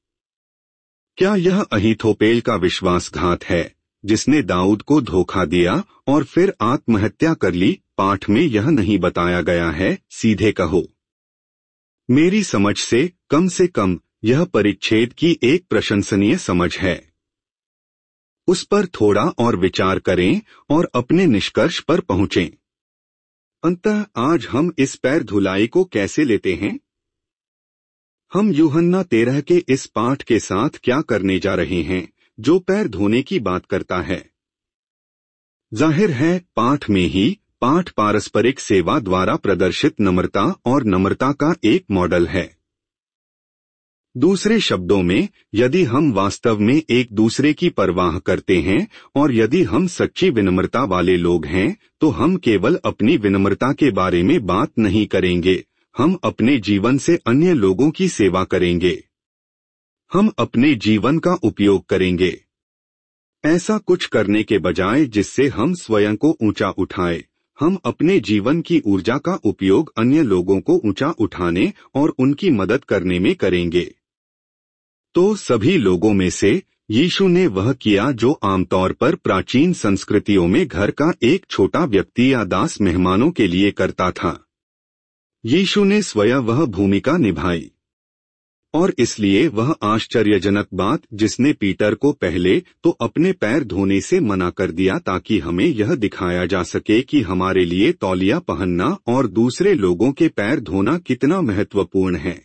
क्या यह अहीतोपेल का विश्वासघात है जिसने दाऊद को धोखा दिया और फिर आत्महत्या कर ली? पाठ में यह नहीं बताया गया है, सीधे कहो। मेरी समझ से कम से कम यह परिच्छेद की एक प्रशंसनीय समझ है। उस पर थोड़ा और विचार करें और अपने निष्कर्ष पर पहुंचें। अंततः आज हम इस पैर धुलाई को कैसे लेते हैं? हम यूहन्ना तेरह के इस पाठ के साथ क्या करने जा रहे हैं जो पैर धोने की बात करता है? जाहिर है पाठ में ही पाठ पारस्परिक सेवा द्वारा प्रदर्शित नम्रता और नम्रता का एक मॉडल है। दूसरे शब्दों में, यदि हम वास्तव में एक दूसरे की परवाह करते हैं और यदि हम सच्ची विनम्रता वाले लोग हैं, तो हम केवल अपनी विनम्रता के बारे में बात नहीं करेंगे, हम अपने जीवन से अन्य लोगों की सेवा करेंगे। हम अपने जीवन का उपयोग करेंगे ऐसा कुछ करने के बजाय जिससे हम स्वयं को ऊंचा उठाएं। हम अपने जीवन की ऊर्जा का उपयोग अन्य लोगों को ऊंचा उठाने और उनकी मदद करने में करेंगे। तो सभी लोगों में से यीशु ने वह किया जो आमतौर पर प्राचीन संस्कृतियों में घर का एक छोटा व्यक्ति या दास मेहमानों के लिए करता था। यीशु ने स्वयं वह भूमिका निभाई, और इसलिए वह आश्चर्यजनक बात जिसने पीटर को पहले तो अपने पैर धोने से मना कर दिया ताकि हमें यह दिखाया जा सके कि हमारे लिए तौलिया पहनना और दूसरे लोगों के पैर धोना कितना महत्वपूर्ण है।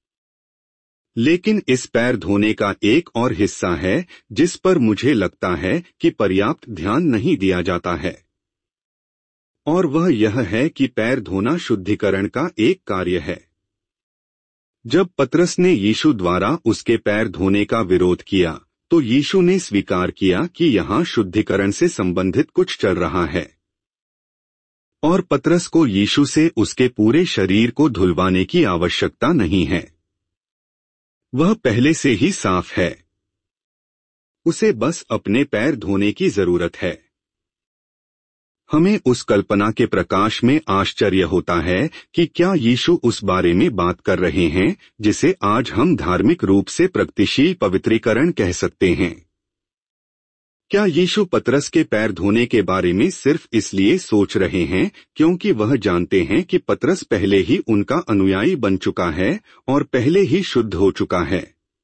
लेकिन इस पैर धोने का एक और हिस्सा है जिस पर मुझे लगता है कि पर्याप्त ध्यान नहीं दिया जाता है, और वह यह है कि पैर धोना शुद्धिकरण का एक कार्य है। जब पतरस ने यीशु द्वारा उसके पैर धोने का विरोध किया, तो यीशु ने स्वीकार किया कि यहाँ शुद्धिकरण से संबंधित कुछ चल रहा है, और पतरस को यीशु से उसके पूरे शरीर को धुलवाने की आवश्यकता नहीं है। वह पहले से ही साफ है, उसे बस अपने पैर धोने की जरूरत है। हमें उस कल्पना के प्रकाश में आश्चर्य होता है कि क्या यीशु उस बारे में बात कर रहे हैं जिसे आज हम धार्मिक रूप से प्रगतिशील पवित्रीकरण कह सकते हैं। क्या यीशु पतरस के पैर धोने के बारे में सिर्फ इसलिए सोच रहे हैं क्योंकि वह जानते हैं कि पतरस पहले ही उनका अनुयायी बन चुका है और पहले ही शुद्ध हो चुका है?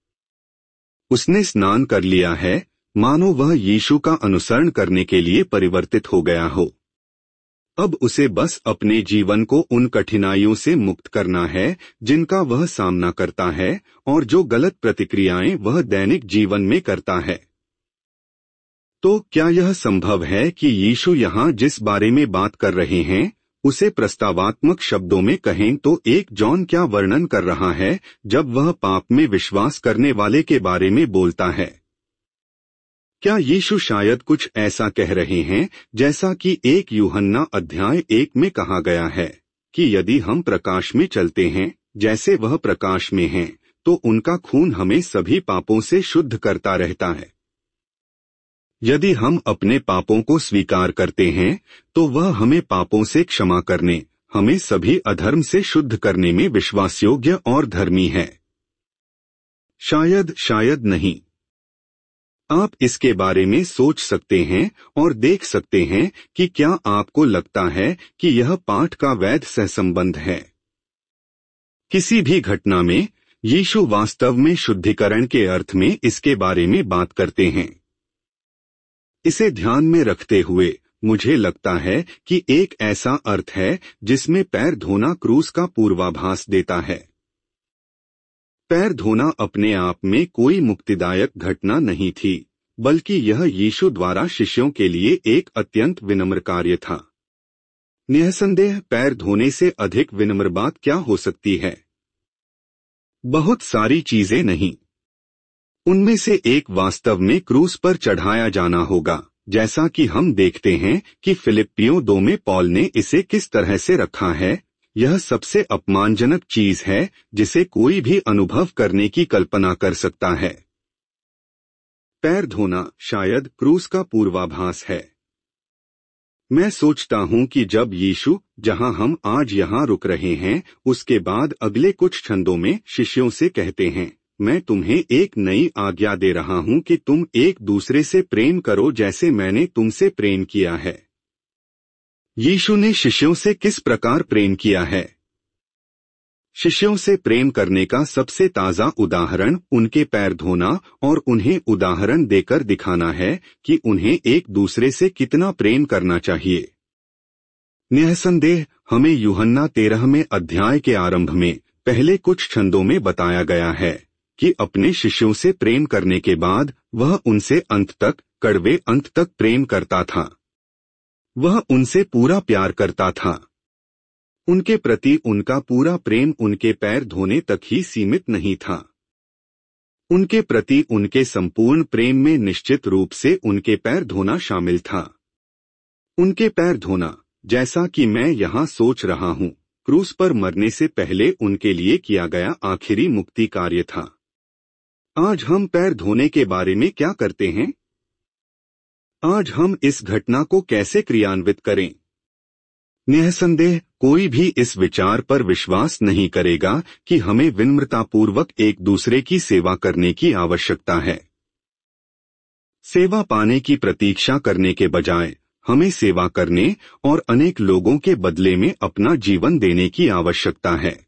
उसने स्नान कर लिया है, मानो वह यीशु का अनुसरण करने के लिए परिवर्तित हो गया हो। अब उसे बस अपने जीवन को उन कठिनाइयों से मुक्त करना है जिनका वह सामना करता है और जो गलत प्रतिक्रियाएं वह दैनिक जीवन में करता है। तो क्या यह संभव है कि यीशु यहाँ जिस बारे में बात कर रहे हैं उसे प्रस्तावात्मक शब्दों में कहें तो एक जॉन क्या वर्णन कर रहा है जब वह पाप में विश्वास करने वाले के बारे में बोलता है? क्या यीशु शायद कुछ ऐसा कह रहे हैं जैसा कि एक यूहन्ना अध्याय एक में कहा गया है कि यदि हम प्रकाश में चलते हैं जैसे वह प्रकाश में हैं, तो उनका खून हमें सभी पापों से शुद्ध करता रहता है। यदि हम अपने पापों को स्वीकार करते हैं तो वह हमें पापों से क्षमा करने, हमें सभी अधर्म से शुद्ध करने में विश्वासयोग्य और धर्मी है। शायद शायद नहीं। आप इसके बारे में सोच सकते हैं और देख सकते हैं कि क्या आपको लगता है कि यह पाठ का वैध सहसंबंध है। किसी भी घटना में यीशु वास्तव में शुद्धिकरण के अर्थ में इसके बारे में बात करते हैं। इसे ध्यान में रखते हुए मुझे लगता है कि एक ऐसा अर्थ है जिसमें पैर धोना क्रूस का पूर्वाभास देता है। पैर धोना अपने आप में कोई मुक्तिदायक घटना नहीं थी, बल्कि यह यीशु द्वारा शिष्यों के लिए एक अत्यंत विनम्र कार्य था। निःसंदेह पैर धोने से अधिक विनम्र बात क्या हो सकती है? बहुत सारी चीजें नहीं। उनमें से एक वास्तव में क्रूस पर चढ़ाया जाना होगा, जैसा कि हम देखते हैं कि फिलिप्पियों दो में पौल ने इसे किस तरह से रखा है। यह सबसे अपमानजनक चीज है जिसे कोई भी अनुभव करने की कल्पना कर सकता है। पैर धोना शायद क्रूस का पूर्वाभास है। मैं सोचता हूं कि जब यीशु, जहां हम आज यहां रुक रहे हैं, उसके बाद अगले कुछ छंदों में शिष्यों से कहते हैं, मैं तुम्हें एक नई आज्ञा दे रहा हूं कि तुम एक दूसरे से प्रेम करो जैसे मैंने तुमसे प्रेम किया है। यीशु ने शिष्यों से किस प्रकार प्रेम किया है? शिष्यों से प्रेम करने का सबसे ताजा उदाहरण उनके पैर धोना और उन्हें उदाहरण देकर दिखाना है कि उन्हें एक दूसरे से कितना प्रेम करना चाहिए। निःसंदेह हमें यूहन्ना तेरहवें अध्याय के आरंभ में पहले कुछ छंदों में बताया गया है कि अपने शिष्यों से प्रेम करने के बाद वह उनसे अंत तक, कड़वे अंत तक प्रेम करता था। वह उनसे पूरा प्यार करता था। उनके प्रति उनका पूरा प्रेम उनके पैर धोने तक ही सीमित नहीं था। उनके प्रति उनके संपूर्ण प्रेम में निश्चित रूप से उनके पैर धोना शामिल था। उनके पैर धोना, जैसा कि मैं यहाँ सोच रहा हूँ, क्रूस पर मरने से पहले उनके लिए किया गया आखिरी मुक्ति कार्य था। आज हम पैर धोने के बारे में क्या करते हैं? आज हम इस घटना को कैसे क्रियान्वित करें? निःसंदेह कोई भी इस विचार पर विश्वास नहीं करेगा कि हमें विनम्रतापूर्वक एक दूसरे की सेवा करने की आवश्यकता है। सेवा पाने की प्रतीक्षा करने के बजाय हमें सेवा करने और अनेक लोगों के बदले में अपना जीवन देने की आवश्यकता है।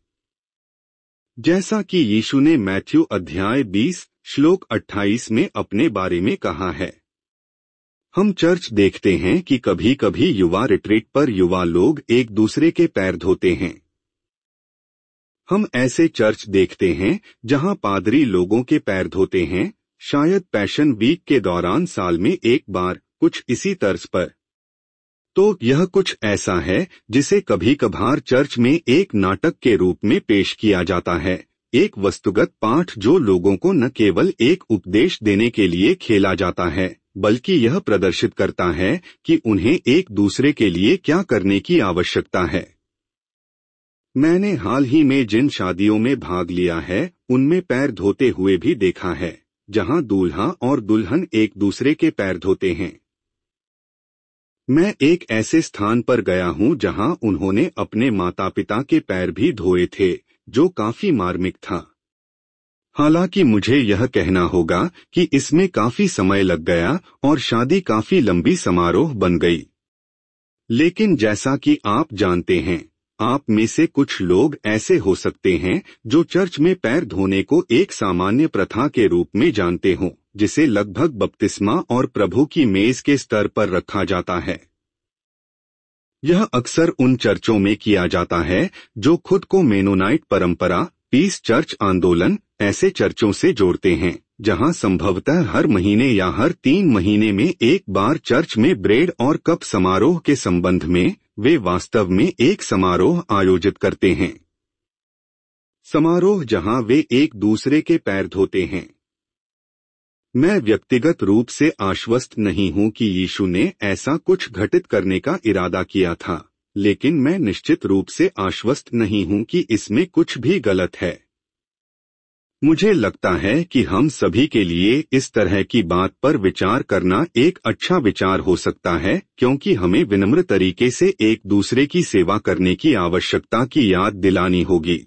जैसा कि यीशु ने मैथ्यू अध्याय बीस श्लोक अट्ठाईस में अपने बारे में कहा है। हम चर्च देखते हैं कि कभी कभी युवा रिट्रीट पर युवा लोग एक दूसरे के पैर धोते हैं। हम ऐसे चर्च देखते हैं जहां पादरी लोगों के पैर धोते हैं, शायद पैशन वीक के दौरान साल में एक बार, कुछ इसी तर्ज पर। तो यह कुछ ऐसा है जिसे कभी कभार चर्च में एक नाटक के रूप में पेश किया जाता है, एक वस्तुगत पाठ जो लोगों को न केवल एक उपदेश देने के लिए खेला जाता है, बल्कि यह प्रदर्शित करता है कि उन्हें एक दूसरे के लिए क्या करने की आवश्यकता है। मैंने हाल ही में जिन शादियों में भाग लिया है उनमें पैर धोते हुए भी देखा है, जहां दूल्हा और दुल्हन एक दूसरे के पैर धोते हैं। मैं एक ऐसे स्थान पर गया हूं जहां उन्होंने अपने माता पिता के पैर भी धोए थे, जो काफी मार्मिक था। हालांकि मुझे यह कहना होगा कि इसमें काफी समय लग गया और शादी काफी लंबी समारोह बन गई। लेकिन जैसा कि आप जानते हैं, आप में से कुछ लोग ऐसे हो सकते हैं जो चर्च में पैर धोने को एक सामान्य प्रथा के रूप में जानते हों, जिसे लगभग बपतिस्मा और प्रभु की मेज के स्तर पर रखा जाता है। यह अक्सर उन चर्चों में किया जाता है जो खुद को मेनोनाइट परंपरा, पीस चर्च आंदोलन, ऐसे चर्चों से जोड़ते हैं, जहां संभवतः हर महीने या हर तीन महीने में एक बार चर्च में ब्रेड और कप समारोह के संबंध में वे वास्तव में एक समारोह आयोजित करते हैं। समारोह जहां वे एक दूसरे के पैर धोते हैं। मैं व्यक्तिगत रूप से आश्वस्त नहीं हूं कि यीशु ने ऐसा कुछ घटित करने का इरादा किया था, लेकिन मैं निश्चित रूप से आश्वस्त नहीं हूं कि इसमें कुछ भी गलत है। मुझे लगता है कि हम सभी के लिए इस तरह की बात पर विचार करना एक अच्छा विचार हो सकता है, क्योंकि हमें विनम्र तरीके से एक दूसरे की सेवा करने की आवश्यकता की याद दिलानी होगी।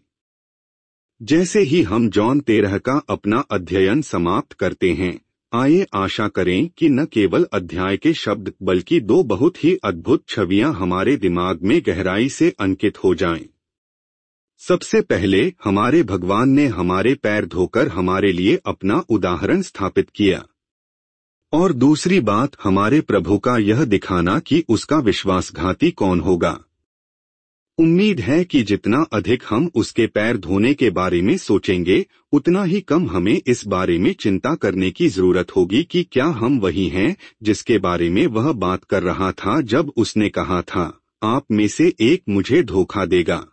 जैसे ही हम जॉन तेरह का अपना अध्ययन समाप्त करते हैं, आइए आशा करें कि न केवल अध्याय के शब्द बल्कि दो बहुत ही अद्भुत छवियां हमारे दिमाग में गहराई से अंकित हो जाएं। सबसे पहले, हमारे भगवान ने हमारे पैर धोकर हमारे लिए अपना उदाहरण स्थापित किया। और दूसरी बात, हमारे प्रभु का यह दिखाना कि उसका विश्वासघाती कौन होगा। उम्मीद है कि जितना अधिक हम उसके पैर धोने के बारे में सोचेंगे, उतना ही कम हमें इस बारे में चिंता करने की जरूरत होगी कि क्या हम वही हैं जिसके बारे में वह बात कर रहा था जब उसने कहा था, आप में से एक मुझे धोखा देगा।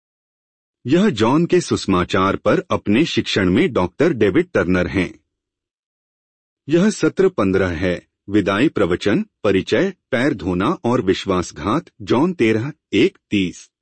यह जॉन के सुसमाचार पर अपने शिक्षण में डॉक्टर डेविड टर्नर हैं। यह सत्र पंद्रह है, विदाई प्रवचन, परिचय, पैर धोना और विश्वासघात, जॉन तेरह एक तीस।